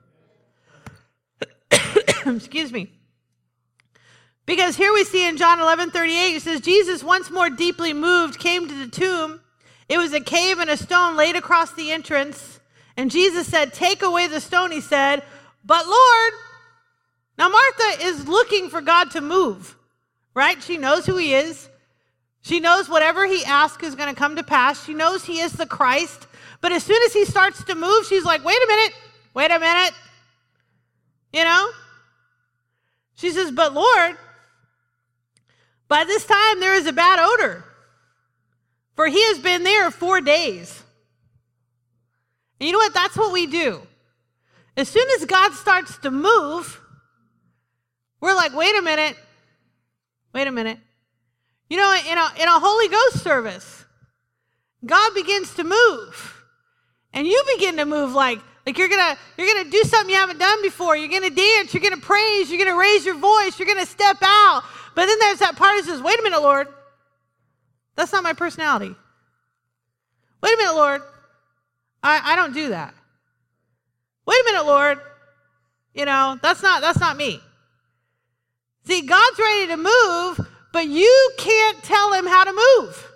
Excuse me. Because here we see in John eleven thirty-eight, it says, Jesus, once more deeply moved, came to the tomb. It was a cave and a stone laid across the entrance. And Jesus said, take away the stone, he said. But Lord, now, Martha is looking for God to move, right? She knows who he is. She knows whatever he asks is going to come to pass. She knows he is the Christ. But as soon as he starts to move, she's like, wait a minute, wait a minute. You know? She says, but Lord, by this time there is a bad odor, for he has been there four days. And you know what? That's what we do. As soon as God starts to move, we're like, wait a minute, wait a minute. You know, in a, in a Holy Ghost service, God begins to move. And you begin to move like, like you're gonna, you're gonna do something you haven't done before. You're gonna dance, you're gonna praise, you're gonna raise your voice, you're gonna step out. But then there's that part that says, wait a minute, Lord. That's not my personality. Wait a minute, Lord. I, I don't do that. Wait a minute, Lord. You know, that's not, that's not me. See, God's ready to move, but you can't tell him how to move.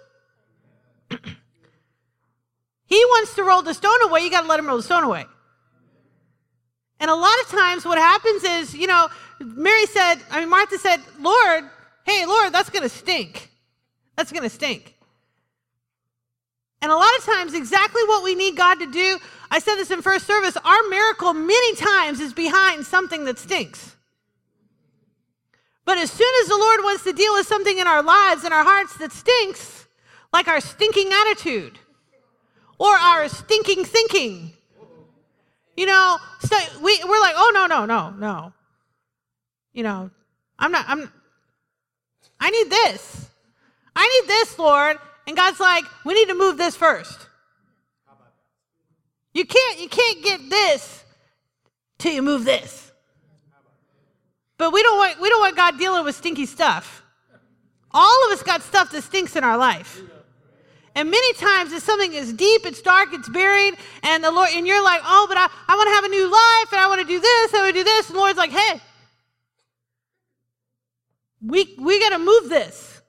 He wants to roll the stone away. You got to let him roll the stone away. And a lot of times what happens is, you know, Mary said, I mean, Martha said, Lord, hey, Lord, that's going to stink. That's going to stink. And a lot of times exactly what we need God to do, I said this in first service, our miracle many times is behind something that stinks. But as soon as the Lord wants to deal with something in our lives and our hearts that stinks, like our stinking attitude or our stinking thinking, you know, so we, we're like, oh, no, no, no, no. You know, I'm not, I'm, I need this. I need this, Lord. And God's like, we need to move this first. You can't, you can't get this till you move this. But we don't want we don't want God dealing with stinky stuff. All of us got stuff that stinks in our life. And many times it's something that's deep, it's dark, it's buried, and the Lord, and you're like, oh, but I, I want to have a new life, and I want to do this, I want to do this. And the Lord's like, hey, we we got to move this.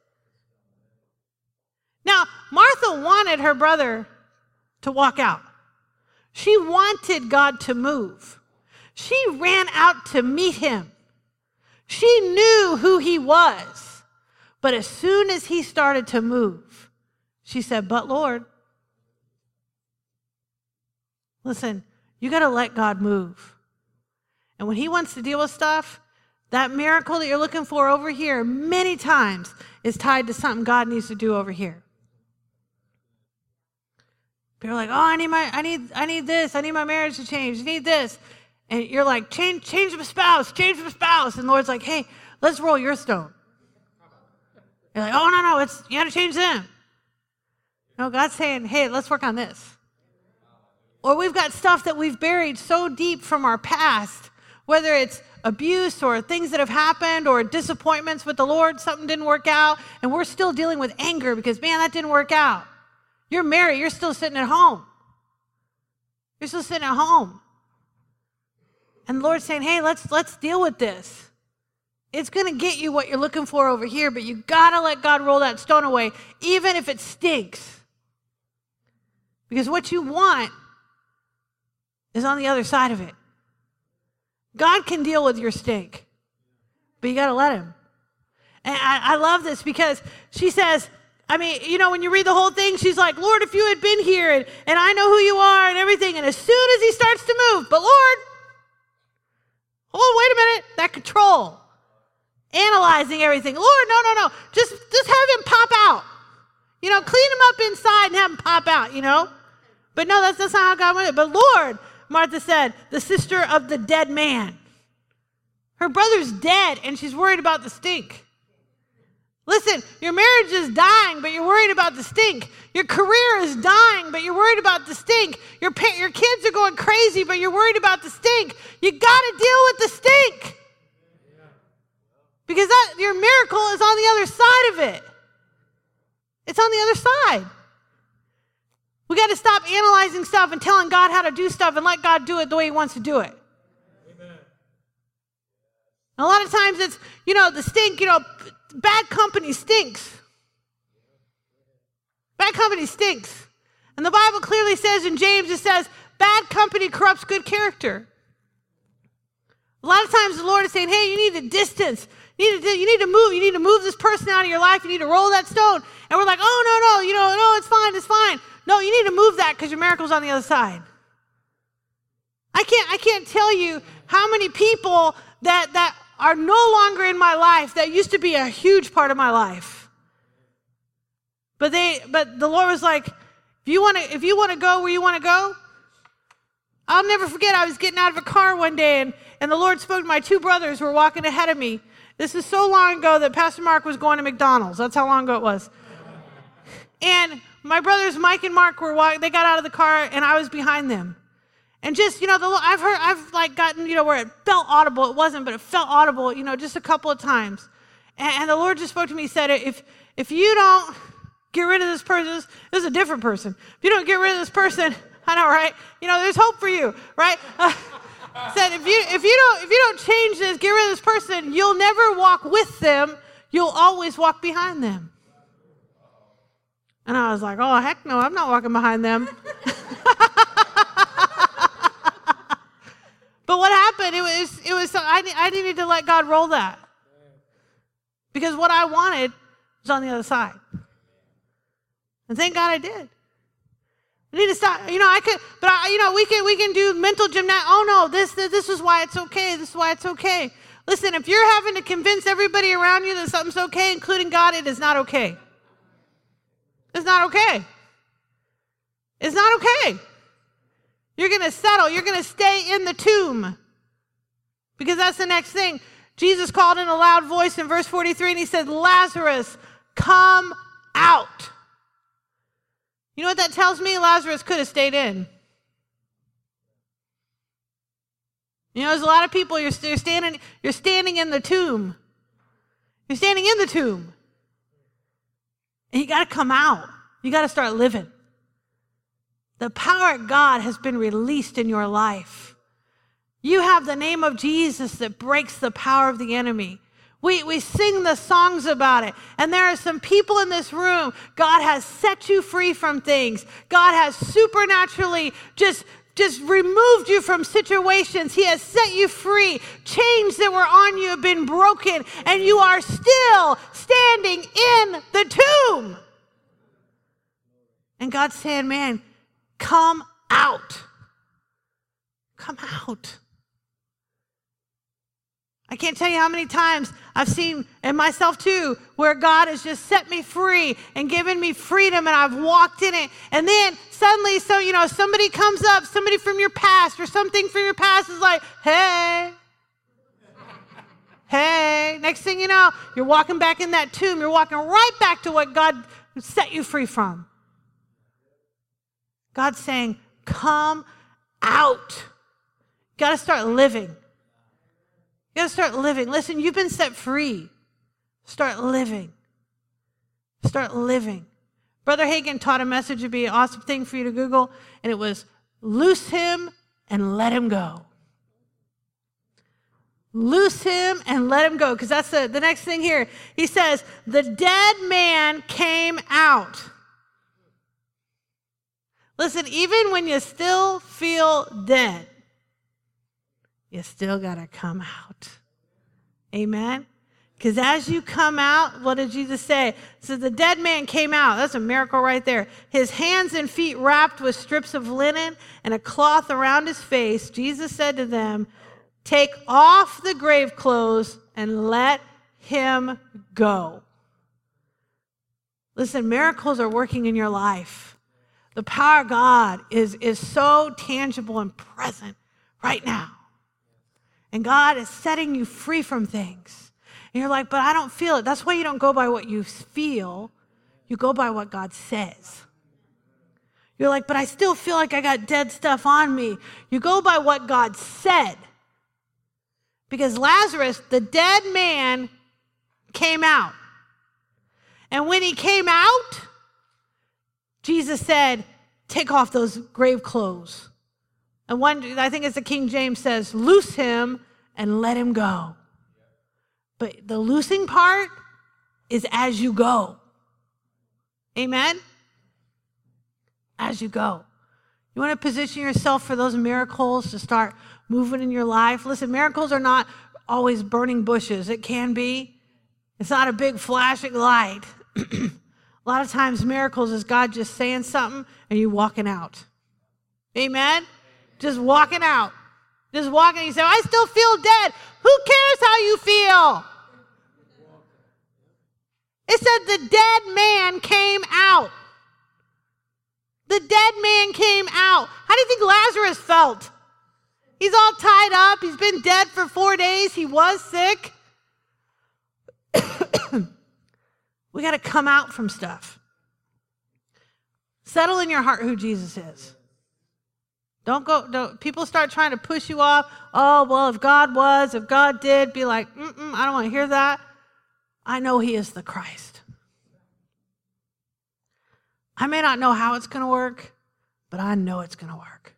Now, Martha wanted her brother to walk out. She wanted God to move. She ran out to meet him. She knew who he was. But as soon as he started to move, she said, but Lord, listen, you got to let God move. And when he wants to deal with stuff, that miracle that you're looking for over here many times is tied to something God needs to do over here. People are like, oh, I need my, I need, I need this. I need my marriage to change. I need this. And you're like, change, change my spouse, change my spouse. And the Lord's like, hey, let's roll your stone. You're like, oh, no, no, it's, you got to change them. No, God's saying, hey, let's work on this. Or we've got stuff that we've buried so deep from our past, whether it's abuse or things that have happened or disappointments with the Lord, something didn't work out, and we're still dealing with anger because, man, that didn't work out. You're married, you're still sitting at home. You're still sitting at home. And the Lord's saying, hey, let's let's deal with this. It's going to get you what you're looking for over here, but you got to let God roll that stone away, even if it stinks. Because what you want is on the other side of it. God can deal with your stink, but you got to let him. And I, I love this because she says, I mean, you know, when you read the whole thing, she's like, Lord, if you had been here and, and I know who you are and everything. And as soon as he starts to move, but Lord, oh, wait a minute, that control, analyzing everything. Lord, no, no, no, just, just have him pop out. You know, clean him up inside and have him pop out, you know. But no, that's, that's not how God wanted it. But Lord, Martha said, the sister of the dead man. Her brother's dead and she's worried about the stink. Listen, your marriage is dying, but you're worried about the stink. Your career is dying, but you're worried about the stink. Your pa- your kids are going crazy, but you're worried about the stink. You got to deal with the stink. Because that, your miracle is on the other side of it. It's on the other side. We got to stop analyzing stuff and telling God how to do stuff and let God do it the way he wants to do it. Amen. And a lot of times it's, you know, the stink, you know, bad company stinks. Bad company stinks. And the Bible clearly says in James, it says, bad company corrupts good character. A lot of times the Lord is saying, hey, you need to distance. You need to, you need to move. You need to move this person out of your life. You need to roll that stone. And we're like, oh, no, no, you know, no, it's fine, it's fine. No, you need to move that because your miracle's on the other side. I can't, I can't tell you how many people that, that are no longer in my life that used to be a huge part of my life. But they, but the Lord was like, if you want to, if you want to go where you want to go, I'll never forget. I was getting out of a car one day, and, and the Lord spoke to my two brothers who were walking ahead of me. This is so long ago that Pastor Mark was going to McDonald's. That's how long ago it was. And my brothers, Mike and Mark, were walking. They got out of the car, and I was behind them. And just, you know, the, I've heard, I've like gotten, you know, where it felt audible. It wasn't, but it felt audible, you know, just a couple of times. And, and the Lord just spoke to me, said, if if you don't get rid of this person, this, this is a different person. If you don't get rid of this person, I know, right? You know, there's hope for you, right? Uh, said, if you if you don't if you don't change this, get rid of this person, you'll never walk with them. You'll always walk behind them. And I was like, oh, heck no, I'm not walking behind them. But what happened, it was, it was I, I needed to let God roll that. Because what I wanted was on the other side. And thank God I did. I need to stop, you know, I could, but I, you know, we can, we can do mental gymnastics. Oh no, this, this, this is why it's okay. This is why it's okay. Listen, if you're having to convince everybody around you that something's okay, including God, it is not okay. It's not okay. It's not okay. You're going to settle. You're going to stay in the tomb. Because that's the next thing. Jesus called in a loud voice in verse forty-three, and he said, Lazarus, come out. You know what that tells me? Lazarus could have stayed in. You know, there's a lot of people, you're, you're, standing, you're standing in the tomb. You're standing in the tomb. And you got to come out. You got to start living. The power of God has been released in your life. You have the name of Jesus that breaks the power of the enemy. We, we sing the songs about it. And there are some people in this room, God has set you free from things. God has supernaturally just just removed you from situations. He has set you free. Chains that were on you have been broken, and you are still standing in the tomb. And God's saying, man, come out. Come out. I can't tell you how many times I've seen, and myself too, where God has just set me free and given me freedom, and I've walked in it. And then suddenly, so you know, somebody comes up, somebody from your past or something from your past is like, hey, hey. Next thing you know, you're walking back in that tomb. You're walking right back to what God set you free from. God's saying, come out. You got to start living. You got to start living. Listen, you've been set free. Start living. Start living. Brother Hagin taught a message. It'd be an awesome thing for you to Google. And it was, loose him and let him go. Loose him and let him go. Because that's the, the next thing here. He says, the dead man came out. Listen, even when you still feel dead, you still got to come out. Amen? Because as you come out, what did Jesus say? So the dead man came out. That's a miracle right there. His hands and feet wrapped with strips of linen and a cloth around his face. Jesus said to them, take off the grave clothes and let him go. Listen, miracles are working in your life. The power of God is, is so tangible and present right now. And God is setting you free from things. And you're like, but I don't feel it. That's why you don't go by what you feel. You go by what God says. You're like, but I still feel like I got dead stuff on me. You go by what God said. Because Lazarus, the dead man, came out. And when he came out, Jesus said, take off those grave clothes. And one, I think it's the King James says, loose him and let him go. But the loosing part is as you go. Amen? As you go. You want to position yourself for those miracles to start moving in your life. Listen, miracles are not always burning bushes. It can be. It's not a big flashing light. A lot of times miracles is God just saying something and you walking out. Amen? Just walking out. Just walking. You say, I still feel dead. Who cares how you feel? It said the dead man came out. The dead man came out. How do you think Lazarus felt? He's all tied up. He's been dead for four days. He was sick. We got to come out from stuff. Settle in your heart who Jesus is. Don't go, don't, people start trying to push you off. Oh, well, if God was, if God did, be like, mm-mm, I don't want to hear that. I know he is the Christ. I may not know how it's going to work, but I know it's going to work.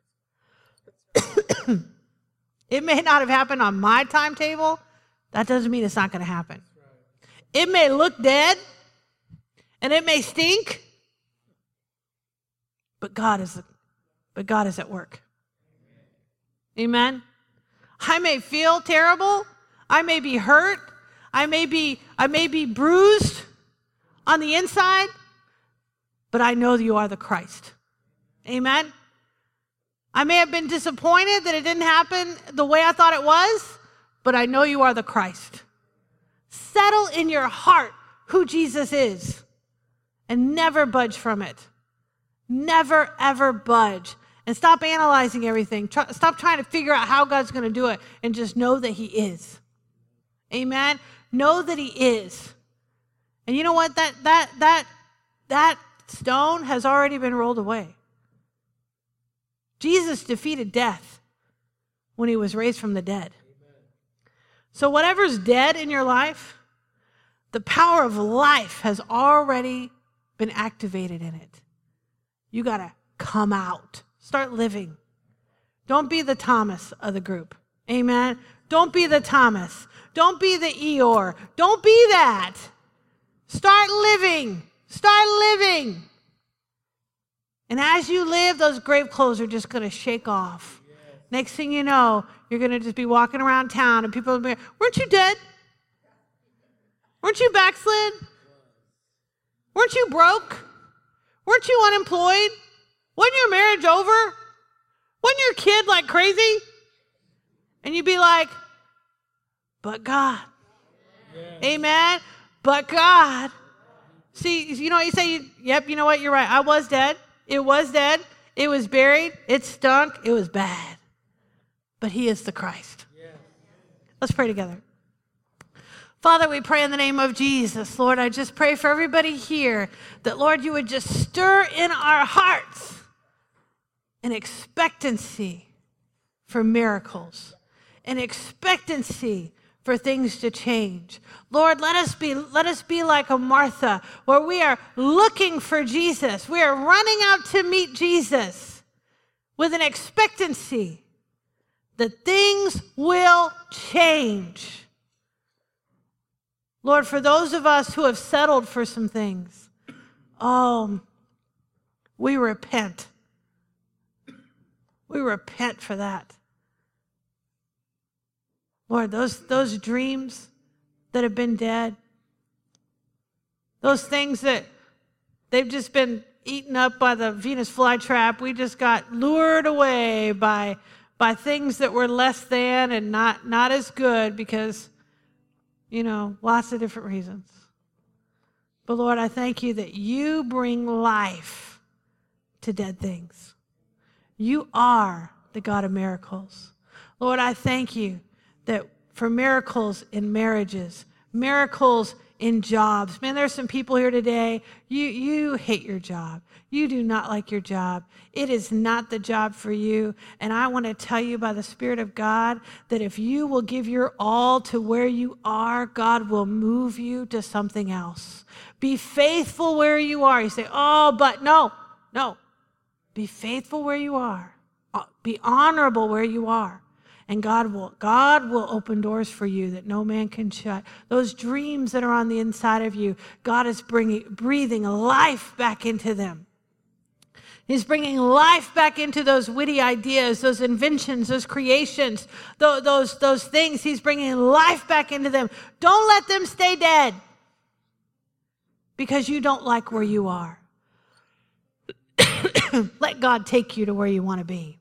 It may not have happened on my timetable. That doesn't mean it's not going to happen. It may look dead, and it may stink, but God is the But God is at work. Amen? I may feel terrible. I may be hurt. I may be, I may be bruised on the inside, but I know that you are the Christ. Amen? I may have been disappointed that it didn't happen the way I thought it was, but I know you are the Christ. Settle in your heart who Jesus is and never budge from it. Never, ever budge. And stop analyzing everything. Try, stop trying to figure out how God's going to do it, and just know that he is. Amen? Know that he is. And you know what? That, that, that, that stone has already been rolled away. Jesus defeated death when he was raised from the dead. So whatever's dead in your life, the power of life has already been activated in it. You got to come out. Start living. Don't be the Thomas of the group. Amen? Don't be the Thomas. Don't be the Eeyore. Don't be that. Start living. Start living. And as you live, those grave clothes are just going to shake off. Yes. Next thing you know, you're going to just be walking around town and people will be, weren't you dead? Weren't you backslid? Weren't you broke? Weren't you unemployed? Wasn't your marriage over? Wasn't your kid like crazy? And you'd be like, but God. Yes. Amen. But God. See, you know what you say? You, yep, you know what? You're right. I was dead. It was dead. It was buried. It stunk. It was bad. But he is the Christ. Yes. Let's pray together. Father, we pray in the name of Jesus. Lord, I just pray for everybody here that, Lord, you would just stir in our hearts an expectancy for miracles, an expectancy for things to change. Lord, let us be let us be like a Martha, where we are looking for Jesus. We are running out to meet Jesus with an expectancy that things will change. Lord, for those of us who have settled for some things, oh, we repent. We repent for that. Lord, those, those dreams that have been dead, those things that they've just been eaten up by the Venus flytrap, we just got lured away by, by things that were less than and not, not as good because, you know, lots of different reasons. But Lord, I thank you that you bring life to dead things. You are the God of miracles. Lord, I thank you that for miracles in marriages, miracles in jobs. Man, there's some people here today, you, you hate your job. You do not like your job. It is not the job for you. And I want to tell you by the Spirit of God that if you will give your all to where you are, God will move you to something else. Be faithful where you are. You say, oh, but no, no. Be faithful where you are. Be honorable where you are. And God will, God will open doors for you that no man can shut. Those dreams that are on the inside of you, God is bringing, breathing life back into them. He's bringing life back into those witty ideas, those inventions, those creations, those, those, those things. He's bringing life back into them. Don't let them stay dead because you don't like where you are. Let God take you to where you want to be.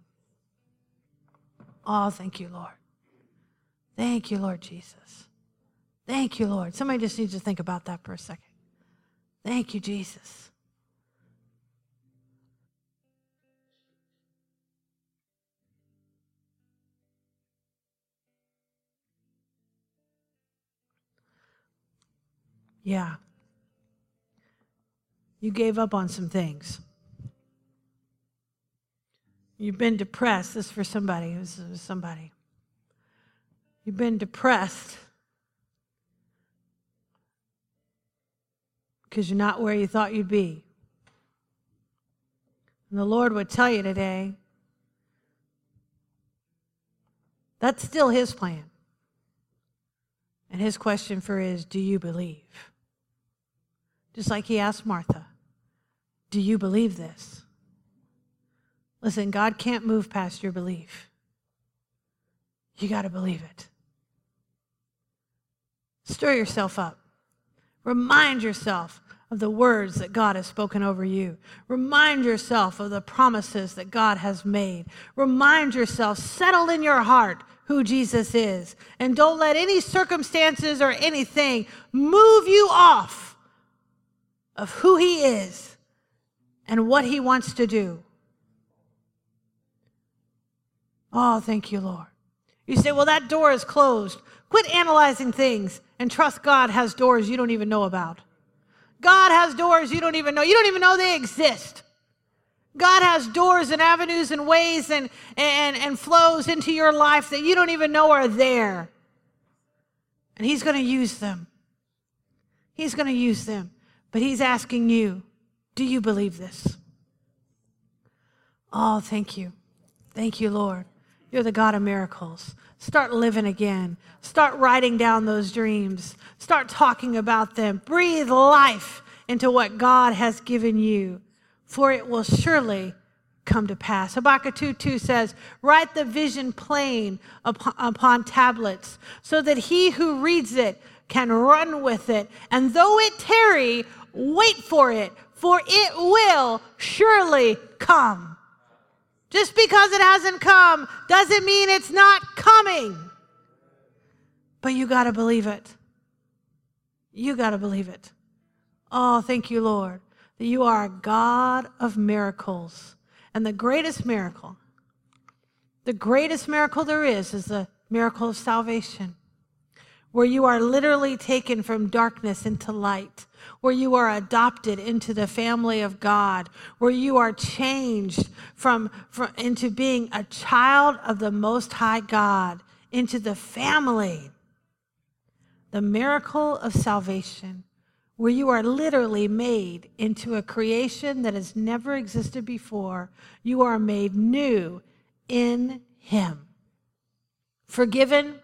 Oh, thank you, Lord. Thank you, Lord Jesus. Thank you, Lord. Somebody just needs to think about that for a second. Thank you, Jesus. Yeah. You gave up on some things. You've been depressed. This is for somebody. This is somebody. You've been depressed because you're not where you thought you'd be. And the Lord would tell you today, that's still his plan. And his question for you is, do you believe? Just like he asked Martha, do you believe this? Listen, God can't move past your belief. You got to believe it. Stir yourself up. Remind yourself of the words that God has spoken over you. Remind yourself of the promises that God has made. Remind yourself, settle in your heart who Jesus is. And don't let any circumstances or anything move you off of who he is and what he wants to do. Oh, thank you, Lord. You say, well, that door is closed. Quit analyzing things and trust God has doors you don't even know about. God has doors you don't even know. You don't even know they exist. God has doors and avenues and ways and, and, and flows into your life that you don't even know are there. And he's going to use them. He's going to use them. But he's asking you, do you believe this? Oh, thank you. Thank you, Lord. You're the God of miracles. Start living again. Start writing down those dreams. Start talking about them. Breathe life into what God has given you for it will surely come to pass. Habakkuk two two says, write the vision plain upon, upon tablets, so that he who reads it can run with it. And though it tarry, wait for it, for it will surely come. Just because it hasn't come doesn't mean it's not coming. But you got to believe it. You got to believe it. Oh, thank you, Lord, that you are a God of miracles. And the greatest miracle, the greatest miracle there is, is the miracle of salvation, where you are literally taken from darkness into light, where you are adopted into the family of God, where you are changed from, from into being a child of the Most High God, into the family. The miracle of salvation, where you are literally made into a creation that has never existed before. You are made new in him. Forgiven,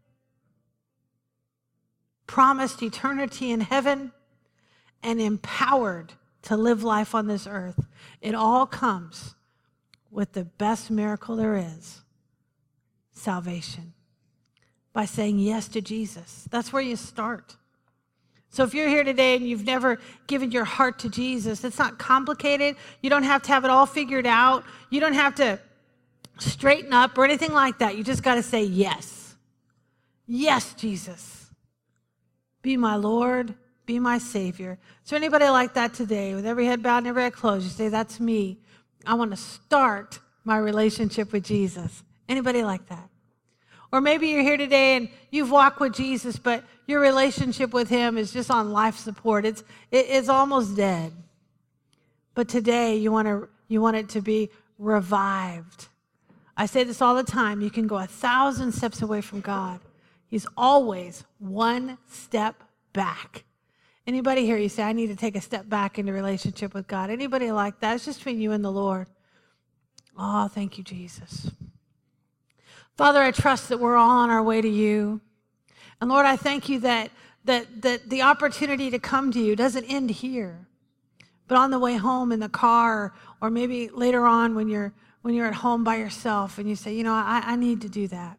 promised eternity in heaven, and empowered to live life on this earth. It all comes with the best miracle there is, salvation. By saying yes to Jesus. That's where you start. So if you're here today and you've never given your heart to Jesus, it's not complicated. You don't have to have it all figured out. You don't have to straighten up or anything like that. You just got to say yes. Yes, Jesus. Be my Lord. Be my Savior. Is there anybody like that today? With every head bowed and every eye closed, you say, that's me. I want to start my relationship with Jesus. Anybody like that? Or maybe you're here today and you've walked with Jesus, but your relationship with him is just on life support. It's it, it's almost dead. But today you want to you want it to be revived. I say this all the time. You can go a thousand steps away from God. He's always one step back. Anybody here, you say, I need to take a step back into relationship with God. Anybody like that? It's just between you and the Lord. Oh, thank you, Jesus. Father, I trust that we're all on our way to you. And Lord, I thank you that, that, that the opportunity to come to you doesn't end here, but on the way home in the car, or maybe later on when you're, when you're at home by yourself and you say, you know, I, I need to do that.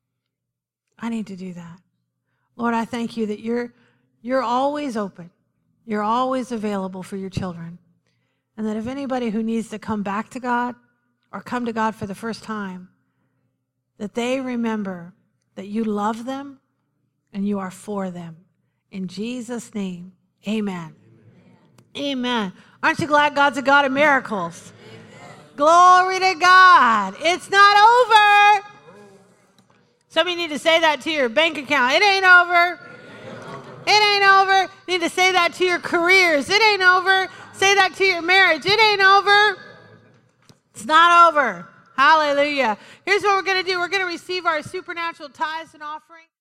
I need to do that. Lord, I thank you that you're, you're always open. You're always available for your children. And that if anybody who needs to come back to God or come to God for the first time, that they remember that you love them and you are for them. In Jesus' name, amen. Amen. Amen. Aren't you glad God's a God of miracles? Amen. Glory to God. It's not over. Some of you need to say that to your bank account. It ain't over. It ain't over. You need to say that to your careers. It ain't over. Say that to your marriage. It ain't over. It's not over. Hallelujah. Here's what we're going to do. We're going to receive our supernatural tithes and offering.